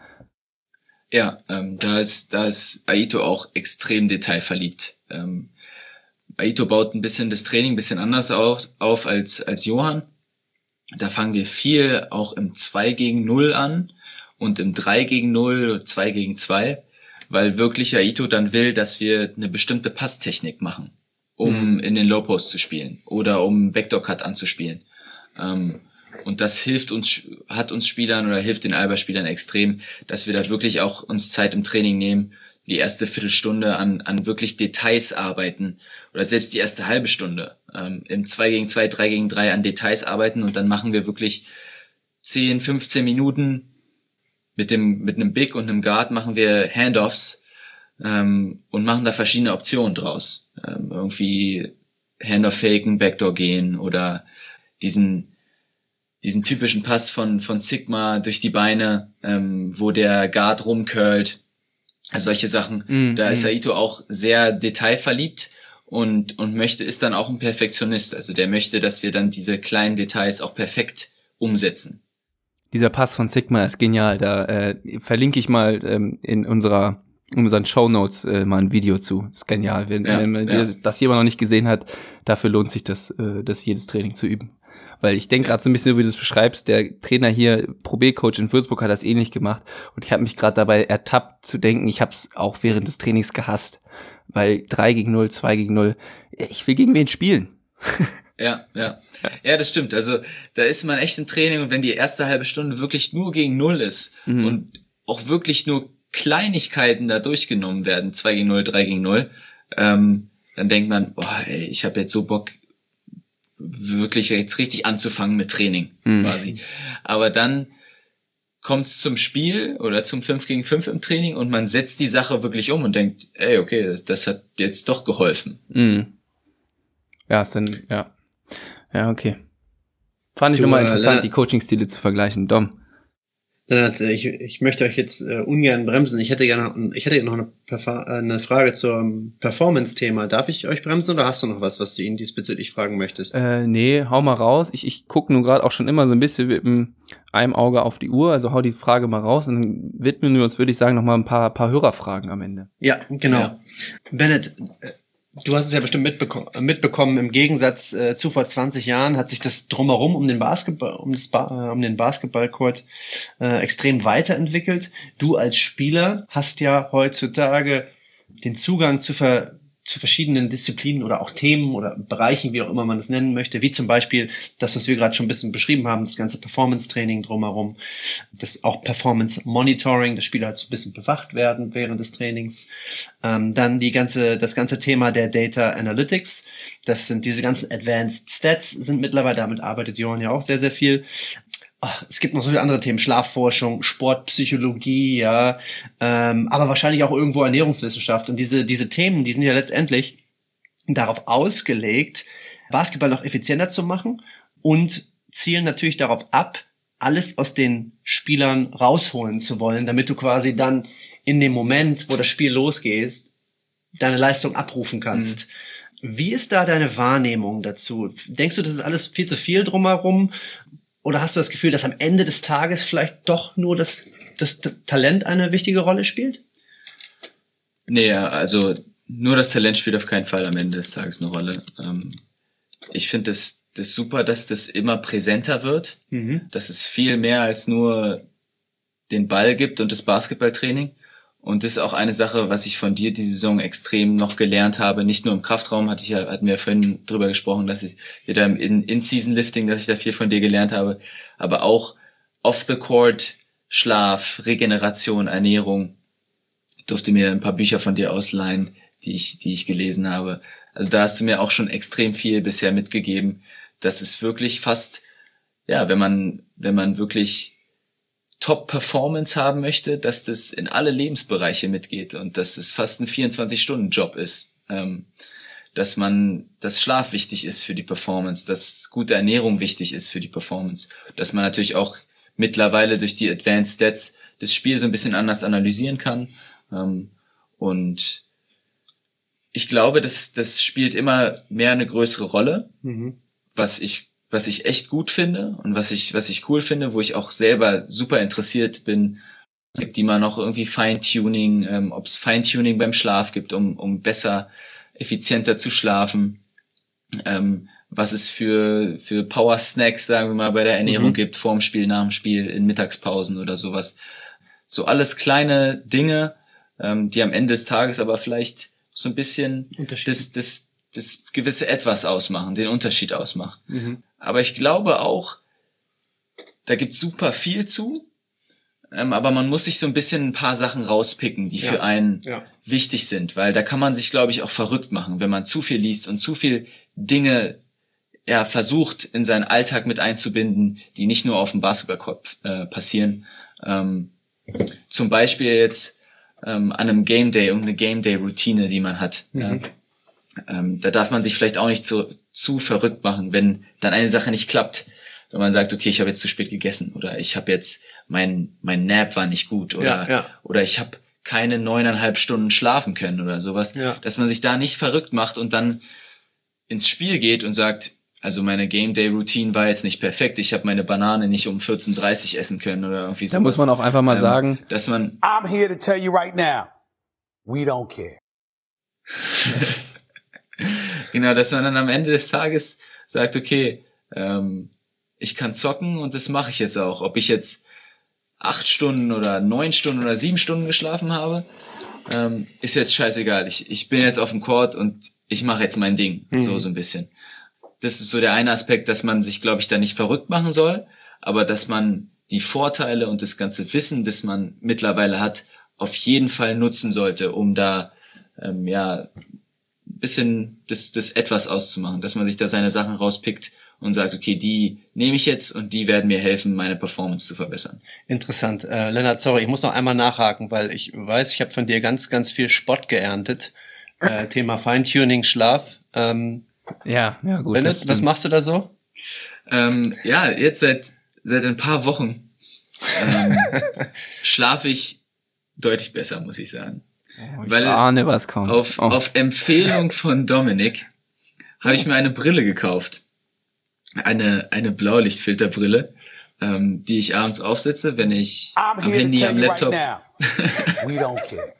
Ja, ähm, da ist, da ist Aito auch extrem detailverliebt. Ähm, Aito baut ein bisschen das Training ein bisschen anders auf, auf als, als Johann. Da fangen wir viel auch im zwei gegen null an und im drei gegen null, zwei gegen zwei, weil wirklich Aito dann will, dass wir eine bestimmte Passtechnik machen, um mhm. in den Low Post zu spielen oder um Backdoor Cut anzuspielen. Ähm, Und das hilft uns, hat uns Spielern oder hilft den Alba-Spielern extrem, dass wir da wirklich auch uns Zeit im Training nehmen, die erste Viertelstunde an, an wirklich Details arbeiten oder selbst die erste halbe Stunde ähm, im zwei gegen zwei, drei gegen drei an Details arbeiten und dann machen wir wirklich zehn, fünfzehn Minuten mit dem, mit einem Big und einem Guard machen wir Handoffs ähm, und machen da verschiedene Optionen draus. Ähm, irgendwie Handoff faken, Backdoor gehen oder diesen diesen typischen Pass von von Sigma durch die Beine, ähm, wo der Guard rumcurlt, also solche Sachen. Mm, da mm. ist Aito auch sehr detailverliebt und und möchte ist dann auch ein Perfektionist. Also der möchte, dass wir dann diese kleinen Details auch perfekt umsetzen. Dieser Pass von Sigma ist genial. Da äh, verlinke ich mal ähm, in unserer in unseren Shownotes äh, mal ein Video zu. Ist genial. Wenn, ja, wenn ja. das jemand noch nicht gesehen hat, dafür lohnt sich das, äh, das jedes Training zu üben. Weil ich denke gerade so ein bisschen, wie du es beschreibst, der Trainer hier, Pro B-Coach in Würzburg, hat das ähnlich gemacht. Und ich habe mich gerade dabei ertappt zu denken, ich habe es auch während des Trainings gehasst. Weil drei gegen null, zwei gegen null, ich will gegen wen spielen. Ja, ja. Ja, das stimmt. Also da ist man echt im Training und wenn die erste halbe Stunde wirklich nur gegen null ist mhm. und auch wirklich nur Kleinigkeiten da durchgenommen werden, zwei gegen null, drei gegen null, ähm, dann denkt man, boah, ey, ich habe jetzt so Bock, wirklich jetzt richtig anzufangen mit Training mhm. quasi. Aber dann kommt's zum Spiel oder zum fünf gegen fünf im Training und man setzt die Sache wirklich um und denkt, ey, okay, das, das hat jetzt doch geholfen. Mhm. Ja, ist dann, ja. Ja, okay. Fand ich nochmal interessant, äh, die Coaching-Stile zu vergleichen. Dom. Lennart, ich, ich möchte euch jetzt äh, ungern bremsen. Ich hätte gerne, ich hätte noch eine, Perfa- eine Frage zum Performance-Thema. Darf ich euch bremsen oder hast du noch was, was du ihn diesbezüglich fragen möchtest? Äh, nee, hau mal raus. Ich, ich gucke nun gerade auch schon immer so ein bisschen mit einem Auge auf die Uhr, also hau die Frage mal raus und dann widmen wir uns, würde ich sagen, noch mal ein paar, paar Hörerfragen am Ende. Ja, genau. Ja. Bennett, du hast es ja bestimmt mitbekommen, mitbekommen im Gegensatz äh, zu vor zwanzig Jahren hat sich das drumherum um den Basketball, um, das ba- um den Basketballcourt äh, extrem weiterentwickelt. Du als Spieler hast ja heutzutage den Zugang zu, ver- zu verschiedenen Disziplinen oder auch Themen oder Bereichen, wie auch immer man das nennen möchte, wie zum Beispiel das, was wir gerade schon ein bisschen beschrieben haben, das ganze Performance-Training drumherum, das auch Performance-Monitoring, dass Spieler halt so ein bisschen bewacht werden während des Trainings. Ähm, dann die ganze, das ganze Thema der Data Analytics, das sind diese ganzen Advanced Stats, sind mittlerweile, damit arbeitet Johann ja auch sehr, sehr viel. Ach, es gibt noch so viele andere Themen, Schlafforschung, Sportpsychologie, ja, ähm, aber wahrscheinlich auch irgendwo Ernährungswissenschaft. Und diese diese Themen, die sind ja letztendlich darauf ausgelegt, Basketball noch effizienter zu machen und zielen natürlich darauf ab, alles aus den Spielern rausholen zu wollen, damit du quasi dann in dem Moment, wo das Spiel losgeht, deine Leistung abrufen kannst. Mhm. Wie ist da deine Wahrnehmung dazu? Denkst du, das ist alles viel zu viel drumherum? Oder hast du das Gefühl, dass am Ende des Tages vielleicht doch nur das, das Talent eine wichtige Rolle spielt? Nee, also nur das Talent spielt auf keinen Fall am Ende des Tages eine Rolle. Ähm, ich finde das, das super, dass das immer präsenter wird, mhm. dass es viel mehr als nur den Ball gibt und das Basketballtraining. Und das ist auch eine Sache, was ich von dir die Saison extrem noch gelernt habe. Nicht nur im Kraftraum, hatte ich ja, hatten wir ja vorhin drüber gesprochen, dass ich wieder im In-Season-Lifting, dass ich da viel von dir gelernt habe, aber auch off the court, Schlaf, Regeneration, Ernährung. Ich durfte mir ein paar Bücher von dir ausleihen, die ich, die ich gelesen habe. Also da hast du mir auch schon extrem viel bisher mitgegeben, dass es wirklich fast, ja, wenn man, wenn man wirklich Top-Performance haben möchte, dass das in alle Lebensbereiche mitgeht und dass es fast ein vierundzwanzig-Stunden-Job ist. Ähm, dass man, dass Schlaf wichtig ist für die Performance, dass gute Ernährung wichtig ist für die Performance, dass man natürlich auch mittlerweile durch die Advanced Stats das Spiel so ein bisschen anders analysieren kann. Ähm, und ich glaube, das, das spielt immer mehr eine größere Rolle, mhm. was ich was ich echt gut finde und was ich was ich cool finde, wo ich auch selber super interessiert bin. Es gibt immer noch irgendwie Feintuning, ähm, ob es Feintuning beim Schlaf gibt, um um besser, effizienter zu schlafen. Ähm, was es für für Power Snacks, sagen wir mal, bei der Ernährung mhm. gibt, vorm Spiel, nach dem Spiel, in Mittagspausen oder sowas. So alles kleine Dinge, ähm, die am Ende des Tages aber vielleicht so ein bisschen das das das gewisse Etwas ausmachen, den Unterschied ausmacht. Mhm. Aber ich glaube auch, da gibt's super viel zu, ähm, aber man muss sich so ein bisschen ein paar Sachen rauspicken, die ja. für einen ja. wichtig sind, weil da kann man sich, glaube ich, auch verrückt machen, wenn man zu viel liest und zu viel Dinge ja versucht, in seinen Alltag mit einzubinden, die nicht nur auf dem Basketballkorb äh, passieren. Ähm, zum Beispiel jetzt ähm, an einem Game Day, irgendeine Game Day Routine, die man hat. Mhm. Ja. Ähm, da darf man sich vielleicht auch nicht zu, zu verrückt machen, wenn dann eine Sache nicht klappt. Wenn man sagt, okay, ich habe jetzt zu spät gegessen oder ich habe jetzt, mein mein Nap war nicht gut oder ja, ja. oder ich habe keine neuneinhalb Stunden schlafen können oder sowas. Ja. Dass man sich da nicht verrückt macht und dann ins Spiel geht und sagt, also meine Game Day Routine war jetzt nicht perfekt, ich habe meine Banane nicht um vierzehn Uhr dreißig essen können oder irgendwie sowas. Da muss man auch einfach mal ähm, sagen, dass man I'm here to tell you right now, we don't care. Genau, dass man dann am Ende des Tages sagt, okay, ähm, ich kann zocken und das mache ich jetzt auch. Ob ich jetzt acht Stunden oder neun Stunden oder sieben Stunden geschlafen habe, ähm, ist jetzt scheißegal. Ich, ich bin jetzt auf dem Court und ich mache jetzt mein Ding, mhm. so so ein bisschen. Das ist so der eine Aspekt, dass man sich, glaube ich, da nicht verrückt machen soll, aber dass man die Vorteile und das ganze Wissen, das man mittlerweile hat, auf jeden Fall nutzen sollte, um da ähm, ja bisschen das das etwas auszumachen, dass man sich da seine Sachen rauspickt und sagt, okay, die nehme ich jetzt und die werden mir helfen, meine Performance zu verbessern. Interessant. Äh, Lennart, sorry, ich muss noch einmal nachhaken, weil ich weiß, ich habe von dir ganz, ganz viel Spott geerntet. Äh, Thema Feintuning, Schlaf. Ähm, ja, ja gut. Lennart, was machst du da so? Ähm, ja, jetzt seit seit ein paar Wochen ähm, schlafe ich deutlich besser, muss ich sagen. Oh, ich Weil ahne, was kommt. Auf, oh. auf Empfehlung von Dominik habe ich mir eine Brille gekauft. Eine eine Blaulichtfilterbrille, ähm, die ich abends aufsetze, wenn ich I'm am Handy, am Laptop... Right We don't care.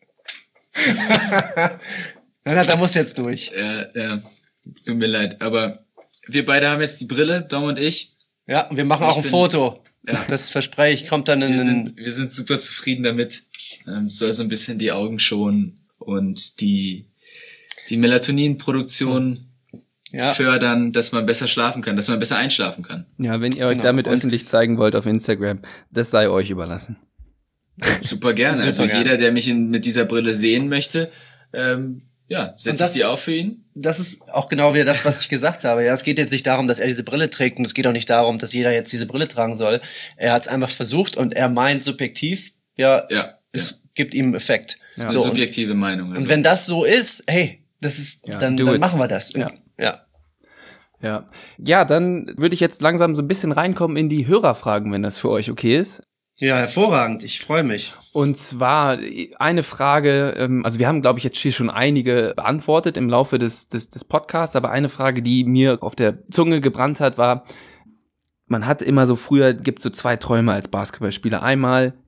Na, da muss jetzt durch. Ja, ja, tut mir leid. Aber wir beide haben jetzt die Brille, Dom und ich. Ja, und wir machen auch ein bin, Foto. Ja. Das verspreche ich, kommt dann in... Wir sind, wir sind super zufrieden damit. Es soll so ein bisschen die Augen schonen und die, die Melatoninproduktion ja. fördern, dass man besser schlafen kann, dass man besser einschlafen kann. Ja, wenn ihr euch genau. damit und öffentlich zeigen wollt auf Instagram, das sei euch überlassen. Super gerne. Super also gerne. Jeder, der mich in, mit dieser Brille sehen möchte, ähm, ja, setze ich die auf für ihn. Das ist auch genau wieder das, was ich gesagt habe. Ja, es geht jetzt nicht darum, dass er diese Brille trägt und es geht auch nicht darum, dass jeder jetzt diese Brille tragen soll. Er hat es einfach versucht und er meint subjektiv, ja, ja es ja. gibt ihm Effekt. Das ist so, eine subjektive und, Meinung. Also. Und wenn das so ist, hey, das ist, ja, dann, dann machen wir das. Ja. ja. Ja. Ja, dann würde ich jetzt langsam so ein bisschen reinkommen in die Hörerfragen, wenn das für euch okay ist. Ja, hervorragend. Ich freue mich. Und zwar eine Frage, also wir haben, glaube ich, jetzt hier schon einige beantwortet im Laufe des, des, des Podcasts, aber eine Frage, die mir auf der Zunge gebrannt hat, war, man hat immer so, früher gibt es so zwei Träume als Basketballspieler. Einmal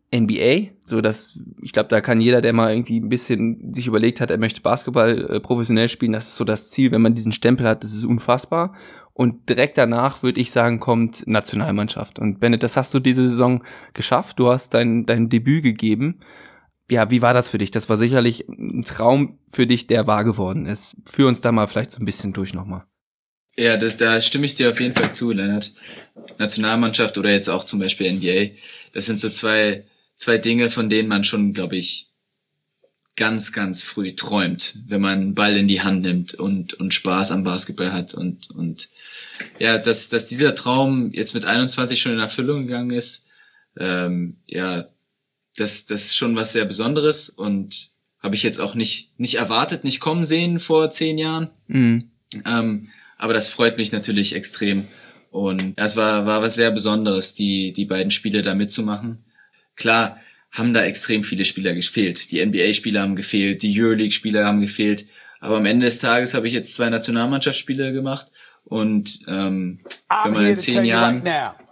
N B A, so dass, ich glaube, da kann jeder, der mal irgendwie ein bisschen sich überlegt hat, er möchte Basketball äh, professionell spielen, das ist so das Ziel, wenn man diesen Stempel hat, das ist unfassbar. Und direkt danach, würde ich sagen, kommt Nationalmannschaft. Und Bennett, das hast du diese Saison geschafft, du hast dein, dein Debüt gegeben. Ja, wie war das für dich? Das war sicherlich ein Traum für dich, der wahr geworden ist. Führ uns da mal vielleicht so ein bisschen durch nochmal. Ja, das, da stimme ich dir auf jeden Fall zu, Lennart. Nationalmannschaft oder jetzt auch zum Beispiel N B A, das sind so zwei zwei Dinge, von denen man schon, glaube ich, ganz, ganz früh träumt, wenn man einen Ball in die Hand nimmt und und Spaß am Basketball hat und und ja, dass dass dieser Traum jetzt mit einundzwanzig schon in Erfüllung gegangen ist, ähm, ja, das das ist schon was sehr Besonderes und habe ich jetzt auch nicht nicht erwartet, nicht kommen sehen vor zehn Jahren. Mhm. Ähm, aber das freut mich natürlich extrem und ja, es war war was sehr Besonderes, die die beiden Spiele da mitzumachen. Klar haben da extrem viele Spieler gefehlt. Die N B A-Spieler haben gefehlt, die Euroleague-Spieler haben gefehlt. Aber am Ende des Tages habe ich jetzt zwei Nationalmannschaftsspiele gemacht. Und ähm, wenn man in zehn Jahren...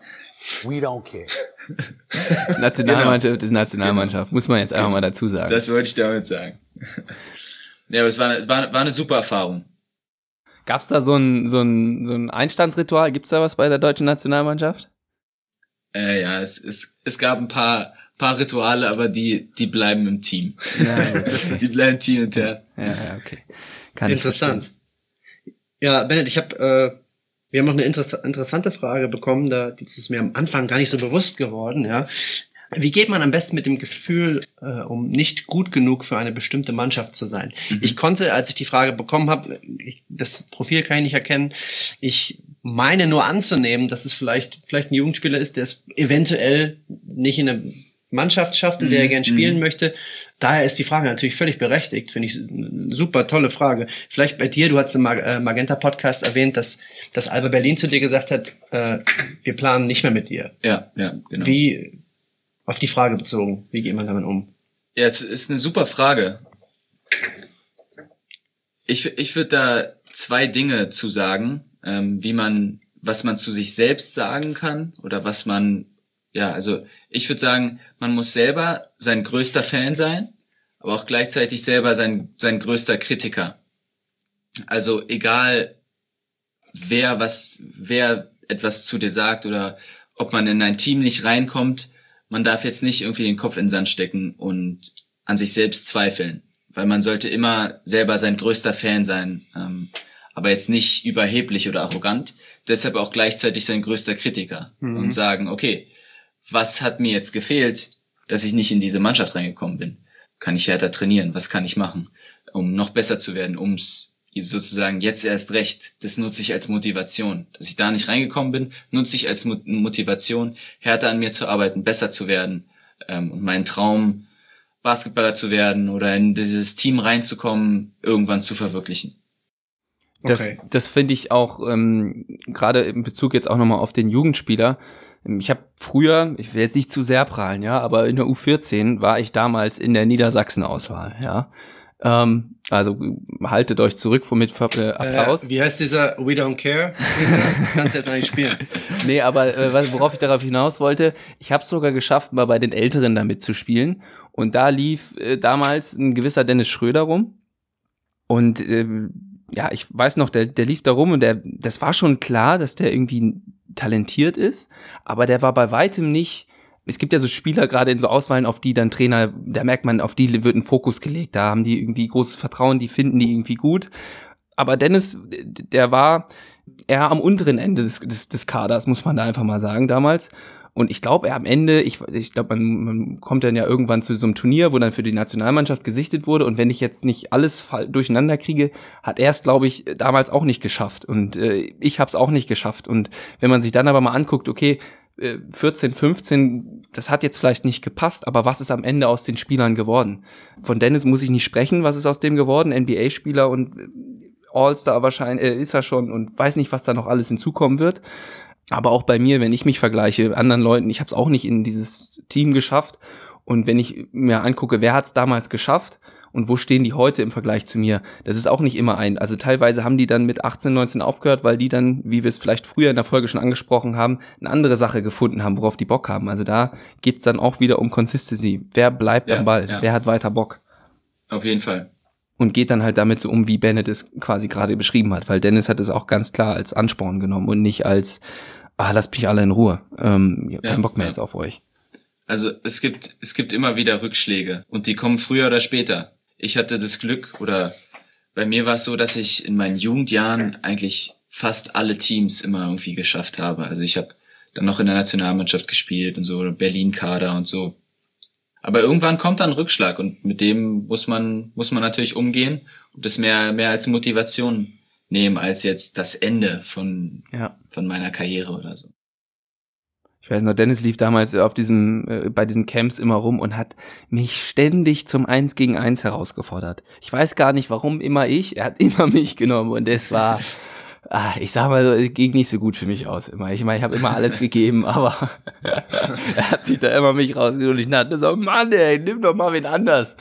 We don't care. Nationalmannschaft genau. ist Nationalmannschaft, genau. Muss man jetzt einfach mal dazu sagen. Das wollte ich damit sagen. Ja, aber es war eine, war, war eine super Erfahrung. Gab's da so ein, so ein, so ein Einstandsritual? Gibt's da was bei der deutschen Nationalmannschaft? Äh, ja, es, es, es gab ein paar, paar Rituale, aber die, die bleiben im Team. Ja, okay. Die bleiben teamintern. Ja, ja, okay. Kann Interessant. Ja, Bennett, ich habe, äh, wir haben noch eine interess- interessante Frage bekommen, da, die ist mir am Anfang gar nicht so bewusst geworden, ja. Wie geht man am besten mit dem Gefühl äh, um, nicht gut genug für eine bestimmte Mannschaft zu sein? Mhm. Ich konnte, als ich die Frage bekommen habe, das Profil kann ich nicht erkennen, ich meine nur anzunehmen, dass es vielleicht vielleicht ein Jugendspieler ist, der es eventuell nicht in eine Mannschaft schafft, in der er gern spielen mhm. möchte. Daher ist die Frage natürlich völlig berechtigt, finde ich eine super tolle Frage. Vielleicht bei dir, du hast im Magenta-Podcast erwähnt, dass, dass Alba Berlin zu dir gesagt hat, äh, wir planen nicht mehr mit dir. Ja, ja, genau. Wie, auf die Frage bezogen, wie geht man damit um? Ja, es ist eine super Frage. Ich, ich würde da zwei Dinge zu sagen, ähm, wie man, was man zu sich selbst sagen kann oder was man, ja, also ich würde sagen, man muss selber sein größter Fan sein, aber auch gleichzeitig selber sein, sein größter Kritiker. Also egal, wer was, wer etwas zu dir sagt oder ob man in ein Team nicht reinkommt, man darf jetzt nicht irgendwie den Kopf in den Sand stecken und an sich selbst zweifeln, weil man sollte immer selber sein größter Fan sein, ähm, aber jetzt nicht überheblich oder arrogant, deshalb auch gleichzeitig sein größter Kritiker mhm. und sagen, okay, was hat mir jetzt gefehlt, dass ich nicht in diese Mannschaft reingekommen bin? Kann ich härter trainieren? Was kann ich machen, um noch besser zu werden, ums sozusagen jetzt erst recht? Das nutze ich als Motivation. Dass ich da nicht reingekommen bin, nutze ich als Motivation, härter an mir zu arbeiten, besser zu werden ähm, und meinen Traum, Basketballer zu werden oder in dieses Team reinzukommen, irgendwann zu verwirklichen. Das, okay. das finde ich auch, ähm, gerade in Bezug jetzt auch nochmal auf den Jugendspieler. Ich habe früher, ich will jetzt nicht zu sehr prahlen, ja, aber in der U vierzehn war ich damals in der Niedersachsen-Auswahl, ja. Ähm, also haltet euch zurück mit äh, Applaus. Äh, wie heißt dieser We Don't Care? Das kannst du jetzt eigentlich spielen. Nee, aber äh, worauf ich darauf hinaus wollte, ich habe es sogar geschafft, mal bei den Älteren damit zu spielen. Und da lief äh, damals ein gewisser Dennis Schröder rum. Und äh, ja, ich weiß noch, der, der lief da rum und der, das war schon klar, dass der irgendwie talentiert ist, aber der war bei weitem nicht, es gibt ja so Spieler gerade in so Auswahlen, auf die dann Trainer, da merkt man, auf die wird ein Fokus gelegt, da haben die irgendwie großes Vertrauen, die finden die irgendwie gut, aber Dennis, der war eher am unteren Ende des, des, des Kaders, muss man da einfach mal sagen, damals. Und ich glaube, er am Ende, ich, ich glaube, man, man kommt dann ja irgendwann zu so einem Turnier, wo dann für die Nationalmannschaft gesichtet wurde. Und wenn ich jetzt nicht alles fall, durcheinander kriege, hat er es, glaube ich, damals auch nicht geschafft. Und äh, ich habe es auch nicht geschafft. Und wenn man sich dann aber mal anguckt, okay, äh, vierzehn, fünfzehn, das hat jetzt vielleicht nicht gepasst, aber was ist am Ende aus den Spielern geworden? Von Dennis muss ich nicht sprechen, was ist aus dem geworden? N B A-Spieler und All-Star wahrscheinlich äh, ist er schon und weiß nicht, was da noch alles hinzukommen wird. Aber auch bei mir, wenn ich mich vergleiche, anderen Leuten, ich habe es auch nicht in dieses Team geschafft. Und wenn ich mir angucke, wer hat es damals geschafft und wo stehen die heute im Vergleich zu mir? Das ist auch nicht immer ein, also teilweise haben die dann mit achtzehn, neunzehn aufgehört, weil die dann, wie wir es vielleicht früher in der Folge schon angesprochen haben, eine andere Sache gefunden haben, worauf die Bock haben. Also da geht's dann auch wieder um Consistency. Wer bleibt Ja, am Ball? ja. Wer hat weiter Bock? Auf jeden Fall. Und geht dann halt damit so um, wie Bennett es quasi gerade beschrieben hat, weil Dennis hat es auch ganz klar als Ansporn genommen und nicht als, ah, lasst mich alle in Ruhe, ähm, ich hab Ja, keinen Bock mehr ja. jetzt auf euch. Also es gibt es gibt immer wieder Rückschläge und die kommen früher oder später. Ich hatte das Glück, oder bei mir war es so, dass ich in meinen Jugendjahren eigentlich fast alle Teams immer irgendwie geschafft habe. Also ich habe dann noch in der Nationalmannschaft gespielt und so, Berlin-Kader und so. Aber irgendwann kommt dann ein Rückschlag und mit dem muss man muss man natürlich umgehen und das mehr mehr als Motivation nehmen als jetzt das Ende von Ja. von meiner Karriere oder so. Ich weiß noch, Dennis lief damals auf diesem, äh, bei diesen Camps immer rum und hat mich ständig zum Eins gegen Eins herausgefordert. Ich weiß gar nicht, warum immer ich, er hat immer mich genommen und es war, ah, ich sag mal so, es ging nicht so gut für mich aus immer. Ich meine, ich habe immer alles gegeben, aber er hat sich da immer mich rausgeholt und ich dachte so, Mann, ey, nimm doch mal wen anders.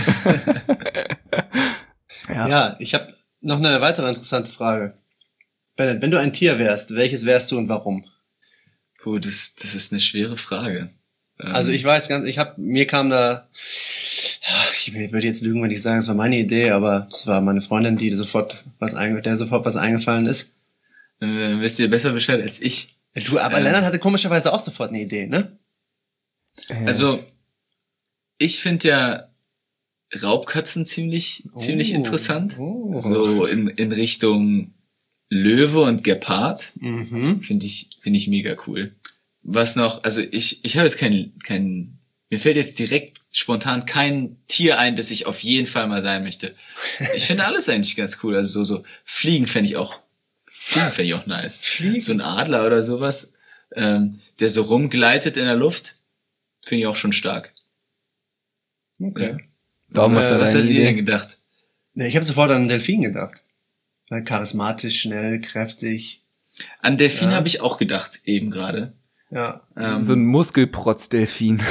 Ja, ja ich habe noch eine weitere interessante Frage. Bennett, wenn du ein Tier wärst, welches wärst du und warum? Puh, das das ist eine schwere Frage. Ähm, Also ich weiß ganz, ich habe mir kam da, ja, ich würde jetzt lügen, wenn ich sage, es war meine Idee, aber es war meine Freundin, die sofort was einge- der sofort was eingefallen ist. äh, wisst ihr besser Bescheid als ich. Du, aber Ähm. Lennart hatte komischerweise auch sofort eine Idee, ne? Also, ich finde ja Raubkatzen ziemlich, ziemlich Oh, interessant. oh. So in, in Richtung Löwe und Gepard. Mhm. Finde ich, finde ich mega cool. Was noch, also ich, ich habe jetzt kein, kein, mir fällt jetzt direkt spontan kein Tier ein, das ich auf jeden Fall mal sein möchte. Ich finde alles eigentlich ganz cool. Also so, so Fliegen fände ich auch, Fliegen fände ich auch nice. Fliegen? So ein Adler oder sowas, ähm, der so rumgleitet in der Luft, finde ich auch schon stark. Okay. Ja. Warum was hast du was deine hättet ihr Idee? denn gedacht? Ja, ich habe sofort an einen Delfin gedacht. Weil charismatisch, schnell, kräftig. An Delfin Ja. habe ich auch gedacht, eben gerade. Ja. Ähm, So ein Muskelprotz-Delfin.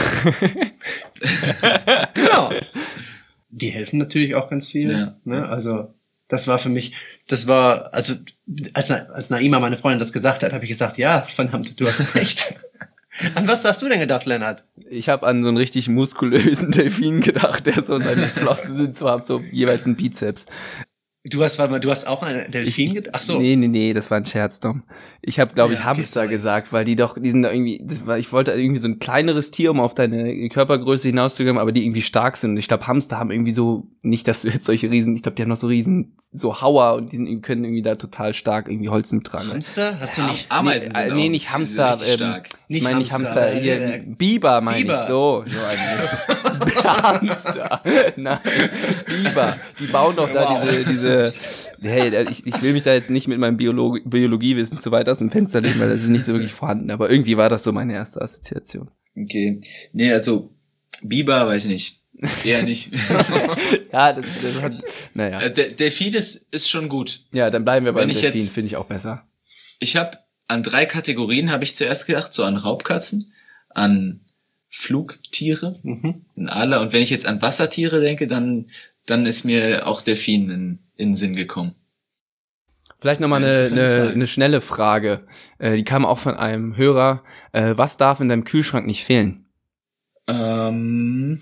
Genau. Die helfen natürlich auch ganz viel. Ja. Ne? Also das war für mich, das war, also als, als Naima, meine Freundin, das gesagt hat, habe ich gesagt, ja, verdammt, du hast recht. An was hast du denn gedacht, Lennart? Ich habe an so einen richtig muskulösen Delfin gedacht, der so seine Flossen sind, so hab so jeweils einen Bizeps. Du hast, warte mal, du hast auch an einen Delfin gedacht? Ach so. Nee, nee, nee, das war ein Scherz, Dom. Ich habe, glaube ich, Ja, okay, Hamster sorry. gesagt, weil die doch, die sind da irgendwie, das war, ich wollte irgendwie so ein kleineres Tier, um auf deine Körpergröße hinauszugehen, aber die irgendwie stark sind. Und ich glaube, Hamster haben irgendwie so, nicht, dass du jetzt solche riesen, ich glaube, die haben noch so riesen, so Hauer und die sind, können irgendwie da total stark irgendwie Holz mittragen. Hamster? Hast du nicht? Ameisen nee, sind äh, nee, auch nicht sind Hamster, richtig ähm, stark. Ich Nicht meine nicht Hamster, Hamster, äh, hier, äh, Biber meine ich, Biber. so. so ein Hamster. Nein, Biber. Die bauen doch da Wow. diese, diese, hey, ich, ich will mich da jetzt nicht mit meinem Biolog Biologiewissen zu weit aus dem Fenster legen, weil das ist nicht so wirklich vorhanden, aber irgendwie war das so meine erste Assoziation. Okay. Nee, also Biber, weiß ich nicht. Eher nicht. Ja, das, das hat, naja. Äh, Der Delfin ist, ist schon gut. Ja, dann bleiben wir beim wenn ich Delfin, jetzt- finde ich auch besser. Ich habe an drei Kategorien habe ich zuerst gedacht, so an Raubkatzen, an Flugtiere, Mhm. an Adler, und wenn ich jetzt an Wassertiere denke, dann dann ist mir auch Delfin in, in den Sinn gekommen. Vielleicht nochmal Ja, eine, interessante eine, Frage. eine schnelle Frage. Äh, die kam auch von einem Hörer. Äh, was darf in deinem Kühlschrank nicht fehlen? Ähm,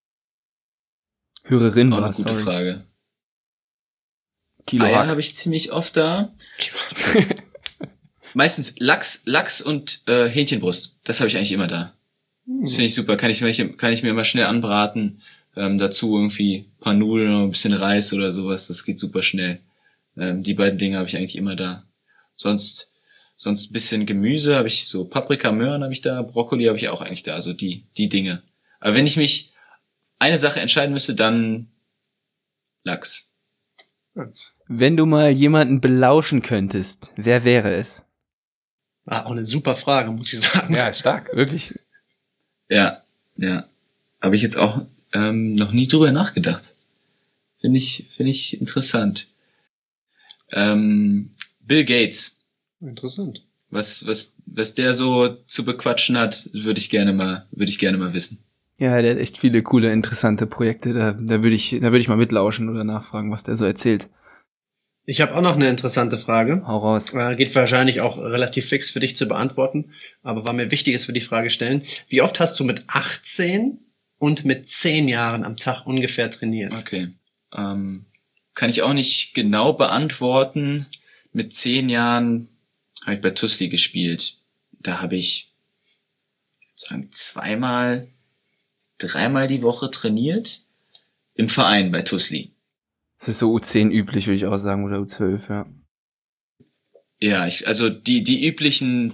Hörerin auch eine war gute sorry. Frage. Kilo Eier Hack. habe ich ziemlich oft da. Meistens Lachs, Lachs und äh, Hähnchenbrust. Das habe ich eigentlich immer da. Das finde ich super. Kann ich, mir- kann ich mir immer schnell anbraten. Ähm, dazu irgendwie ein paar Nudeln oder ein bisschen Reis oder sowas. Das geht super schnell. Ähm, die beiden Dinge habe ich eigentlich immer da. Sonst, sonst ein bisschen Gemüse habe ich, so Paprika, Möhren habe ich da, Brokkoli habe ich auch eigentlich da. Also die, die Dinge. Aber wenn ich mich eine Sache entscheiden müsste, dann Lachs. Wenn du mal jemanden belauschen könntest, wer wäre es? Ah, auch eine super Frage, muss ich sagen. Ja, stark, wirklich. Ja, ja. Habe ich jetzt auch ähm, noch nie drüber nachgedacht. Finde ich, finde ich interessant. Ähm, Bill Gates, Interessant. was, was, was der so zu bequatschen hat, würde ich gerne mal, würde ich gerne mal wissen. Ja, der hat echt viele coole, interessante Projekte. Da, da würde ich, da würde ich mal mitlauschen oder nachfragen, was der so erzählt. Ich habe auch noch eine interessante Frage. Hau raus. Äh, Geht wahrscheinlich auch relativ fix für dich zu beantworten, aber war mir wichtig, dass wir die Frage stellen. Wie oft hast du mit achtzehn und mit zehn Jahren am Tag ungefähr trainiert? Okay. Ähm, kann ich auch nicht genau beantworten. Mit zehn Jahren habe ich bei Tusli gespielt. Da habe ich sagen zweimal, dreimal die Woche trainiert im Verein bei Tusli. Das ist so U zehn üblich, würde ich auch sagen, oder U zwölf, ja. Ja, ich, also die die üblichen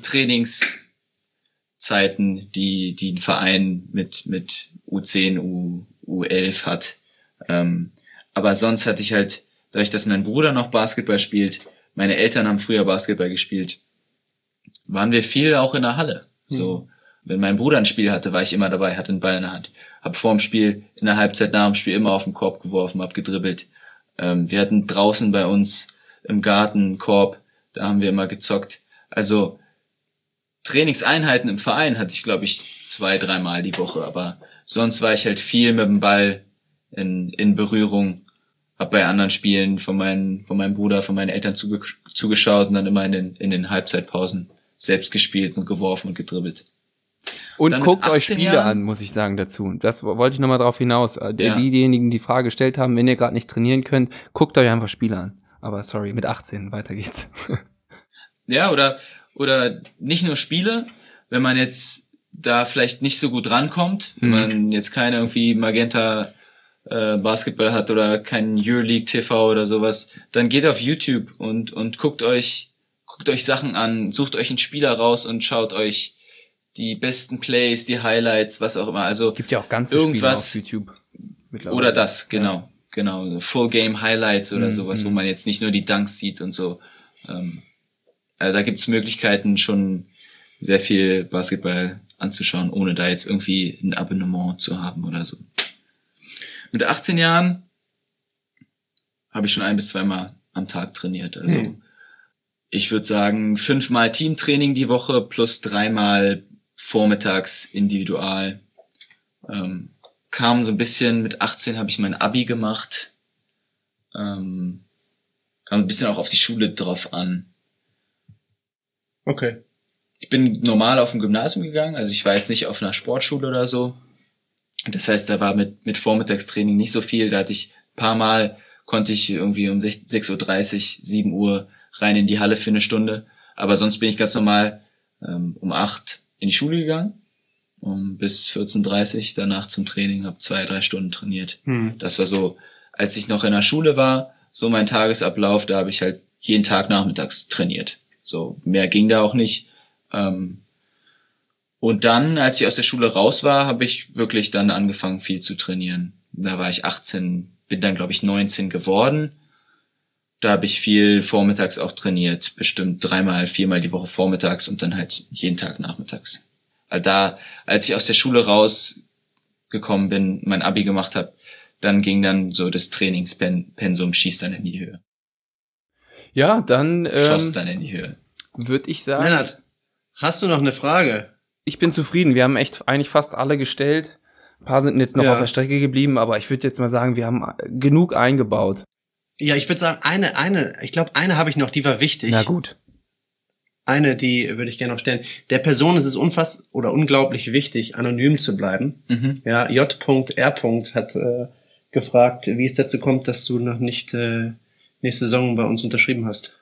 Trainingszeiten, die die ein Verein mit mit U zehn, U, U11 hat. Ähm, aber sonst hatte ich halt, dadurch, dass mein Bruder noch Basketball spielt, meine Eltern haben früher Basketball gespielt, waren wir viel auch in der Halle. So, mhm. Wenn mein Bruder ein Spiel hatte, war ich immer dabei, hatte einen Ball in der Hand. Hab vorm Spiel, in der Halbzeit nach dem Spiel immer auf den Korb geworfen, hab gedribbelt. Ähm, wir hatten draußen bei uns im Garten einen Korb, da haben wir immer gezockt. Also Trainingseinheiten im Verein hatte ich, glaube ich, zwei, dreimal die Woche, aber sonst war ich halt viel mit dem Ball in, in Berührung, hab bei anderen Spielen von meinen, von meinem Bruder, von meinen Eltern zuge- zugeschaut und dann immer in den, in den Halbzeitpausen selbst gespielt und geworfen und gedribbelt. Und Dann guckt mit euch achtzehn Spiele Jahren? an, muss ich sagen, dazu. Das wollte ich nochmal drauf hinaus. Ja. Diejenigen, die die Frage gestellt haben, wenn ihr gerade nicht trainieren könnt, guckt euch einfach Spiele an. Aber sorry, mit achtzehn, weiter geht's. Ja, oder, oder nicht nur Spiele, wenn man jetzt da vielleicht nicht so gut rankommt, wenn Mhm. man jetzt keine irgendwie Magenta äh, Basketball hat oder kein Euroleague T V oder sowas, dann geht auf YouTube und und guckt euch guckt euch Sachen an, sucht euch einen Spieler raus und schaut euch die besten Plays, die Highlights, was auch immer. Also Gibt ja auch ganze irgendwas Spiele auf YouTube mittlerweile. oder das, genau, genau, Full Game Highlights oder Mhm. sowas, wo man jetzt nicht nur die Dunks sieht und so. Ähm, also da gibt's Möglichkeiten, schon sehr viel Basketball anzuschauen, ohne da jetzt irgendwie ein Abonnement zu haben oder so. Mit achtzehn Jahren habe ich schon ein bis zweimal am Tag trainiert. Also Hm. ich würde sagen, fünfmal Teamtraining die Woche plus dreimal vormittags individual. Ähm, kam so ein bisschen, mit achtzehn habe ich mein Abi gemacht. Ähm, kam ein bisschen auch auf die Schule drauf an. Okay. Ich bin normal auf ein Gymnasium gegangen, also ich war jetzt nicht auf einer Sportschule oder so. Das heißt, da war mit mit Vormittagstraining nicht so viel. Da hatte ich ein paar Mal, konnte ich irgendwie um sechs Uhr dreißig, sieben Uhr rein in die Halle für eine Stunde. Aber sonst bin ich ganz normal ähm, um acht in die Schule gegangen, um bis vierzehn Uhr dreißig, danach zum Training, habe zwei, drei Stunden trainiert. Hm. Das war so, als ich noch in der Schule war, so mein Tagesablauf, da habe ich halt jeden Tag nachmittags trainiert. So, mehr ging da auch nicht. Ähm, und dann, als ich aus der Schule raus war, habe ich wirklich dann angefangen, viel zu trainieren. Da war ich achtzehn, bin dann, glaube ich, neunzehn geworden. Da habe ich viel vormittags auch trainiert, bestimmt dreimal, viermal die Woche vormittags und dann halt jeden Tag nachmittags. Also da, als ich aus der Schule rausgekommen bin, mein Abi gemacht habe, dann ging dann so das Trainingspensum, schießt dann in die Höhe. Ja, dann Schoss ähm, dann in die Höhe. würde ich sagen, Lennart, hast du noch eine Frage? ich bin zufrieden. Wir haben echt eigentlich fast alle gestellt. Ein paar sind jetzt noch Ja. auf der Strecke geblieben, aber ich würde jetzt mal sagen, wir haben genug eingebaut. Ja, ich würde sagen, eine, eine, ich glaube, eine habe ich noch, die war wichtig. Na gut. Eine, die würde ich gerne noch stellen. Der Person ist es unfass oder unglaublich wichtig, anonym zu bleiben. Mhm. Ja, J R. hat äh, gefragt, wie es dazu kommt, dass du noch nicht äh, nächste Saison bei uns unterschrieben hast.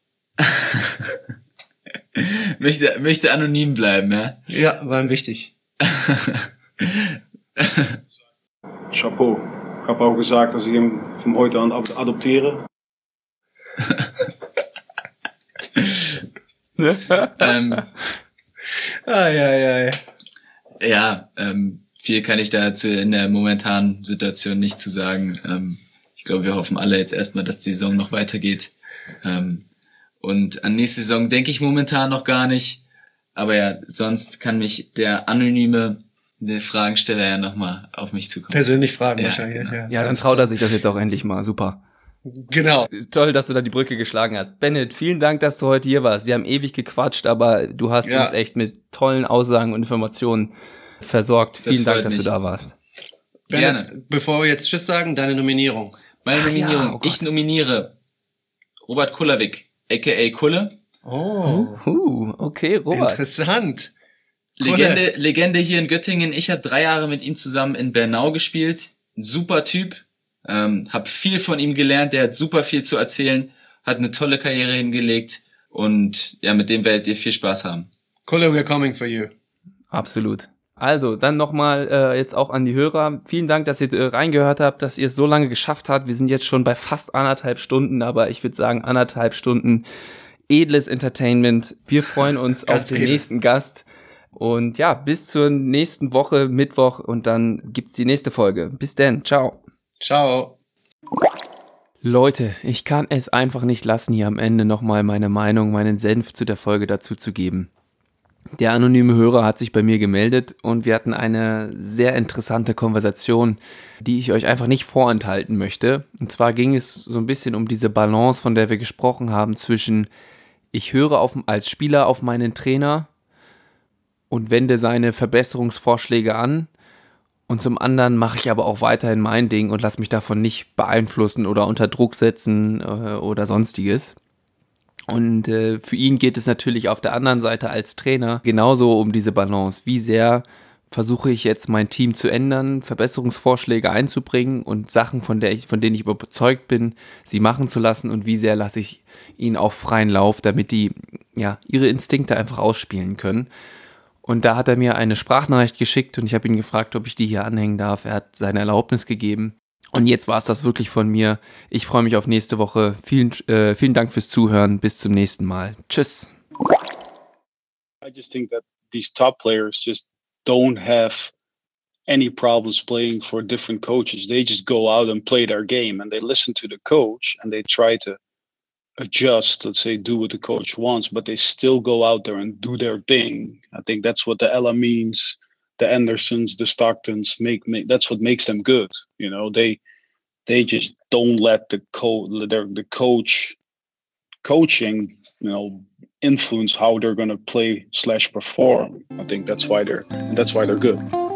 möchte, möchte anonym bleiben, ja? Ja, war ihm wichtig. Chapeau. Ich habe auch gesagt, dass ich ihn von heute an ad- adoptiere. ähm, Ah, ja, ja, ja. ja, ähm, viel kann ich dazu in der momentanen Situation nicht zu sagen. Ähm, ich glaube, wir hoffen alle jetzt erstmal, dass die Saison noch weitergeht. Ähm, und an nächste Saison denke ich momentan noch gar nicht. Aber ja, sonst kann mich der anonyme der Fragensteller ja nochmal auf mich zukommen. Persönlich fragen Ja, wahrscheinlich. genau. Ja, Ja, dann traut er sich das jetzt auch endlich mal. Super. Genau. Toll, dass du da die Brücke geschlagen hast. Bennett, vielen Dank, dass du heute hier warst. Wir haben ewig gequatscht, aber du hast Ja. uns echt mit tollen Aussagen und Informationen versorgt. Vielen Das Dank, freut dass mich. du da warst. Gerne. Benne, bevor wir jetzt Tschüss sagen, deine Nominierung. Meine Ach Nominierung. ja, oh Gott. Ich nominiere Robert Kullervik, aka Kulle. Oh, Uh, okay, Robert. interessant. Legende, Legende hier in Göttingen. Ich habe drei Jahre mit ihm zusammen in Bernau gespielt. Ein super Typ. Ähm, hab viel von ihm gelernt. Der hat super viel zu erzählen. Hat eine tolle Karriere hingelegt. Und ja, mit dem werdet ihr viel Spaß haben. Kulle, we're coming for you. Absolut. Also, dann nochmal äh, jetzt auch an die Hörer. Vielen Dank, dass ihr äh, reingehört habt, dass ihr es so lange geschafft habt. Wir sind jetzt schon bei fast anderthalb Stunden, aber ich würde sagen anderthalb Stunden edles Entertainment. Wir freuen uns auf den edel. nächsten Gast. Und ja, bis zur nächsten Woche, Mittwoch, und dann gibt's die nächste Folge. Bis dann, ciao. Ciao. Leute, ich kann es einfach nicht lassen, hier am Ende nochmal meine Meinung, meinen Senf zu der Folge dazu zu geben. Der anonyme Hörer hat sich bei mir gemeldet und wir hatten eine sehr interessante Konversation, die ich euch einfach nicht vorenthalten möchte. Und zwar ging es so ein bisschen um diese Balance, von der wir gesprochen haben, zwischen ich höre auf, als Spieler auf meinen Trainer und wende seine Verbesserungsvorschläge an, und zum anderen mache ich aber auch weiterhin mein Ding und lasse mich davon nicht beeinflussen oder unter Druck setzen äh, oder sonstiges. Und äh, für ihn geht es natürlich auf der anderen Seite als Trainer genauso um diese Balance. Wie sehr versuche ich jetzt mein Team zu ändern, Verbesserungsvorschläge einzubringen und Sachen, von, der ich, von denen ich überzeugt bin, sie machen zu lassen, und wie sehr lasse ich ihnen auch freien Lauf, damit die ja ihre Instinkte einfach ausspielen können. Und da hat er mir eine Sprachnachricht geschickt und ich habe ihn gefragt, ob ich die hier anhängen darf. Er hat seine Erlaubnis gegeben. Und jetzt war es das wirklich von mir. Ich freue mich auf nächste Woche. Vielen, äh, vielen Dank fürs Zuhören. Bis zum nächsten Mal. Tschüss. I just think that these top players just don't have any problems playing for different coaches. They just go out and play their game and they listen to the coach and they try to adjust, let's say, do what the coach wants, but they still go out there and do their thing. I think that's what the Ella means, the Andersons, the Stocktons make, make that's what makes them good. You know, they they just don't let the co their the coach coaching, you know, influence how they're gonna play slash perform. I think that's why they're that's why they're good.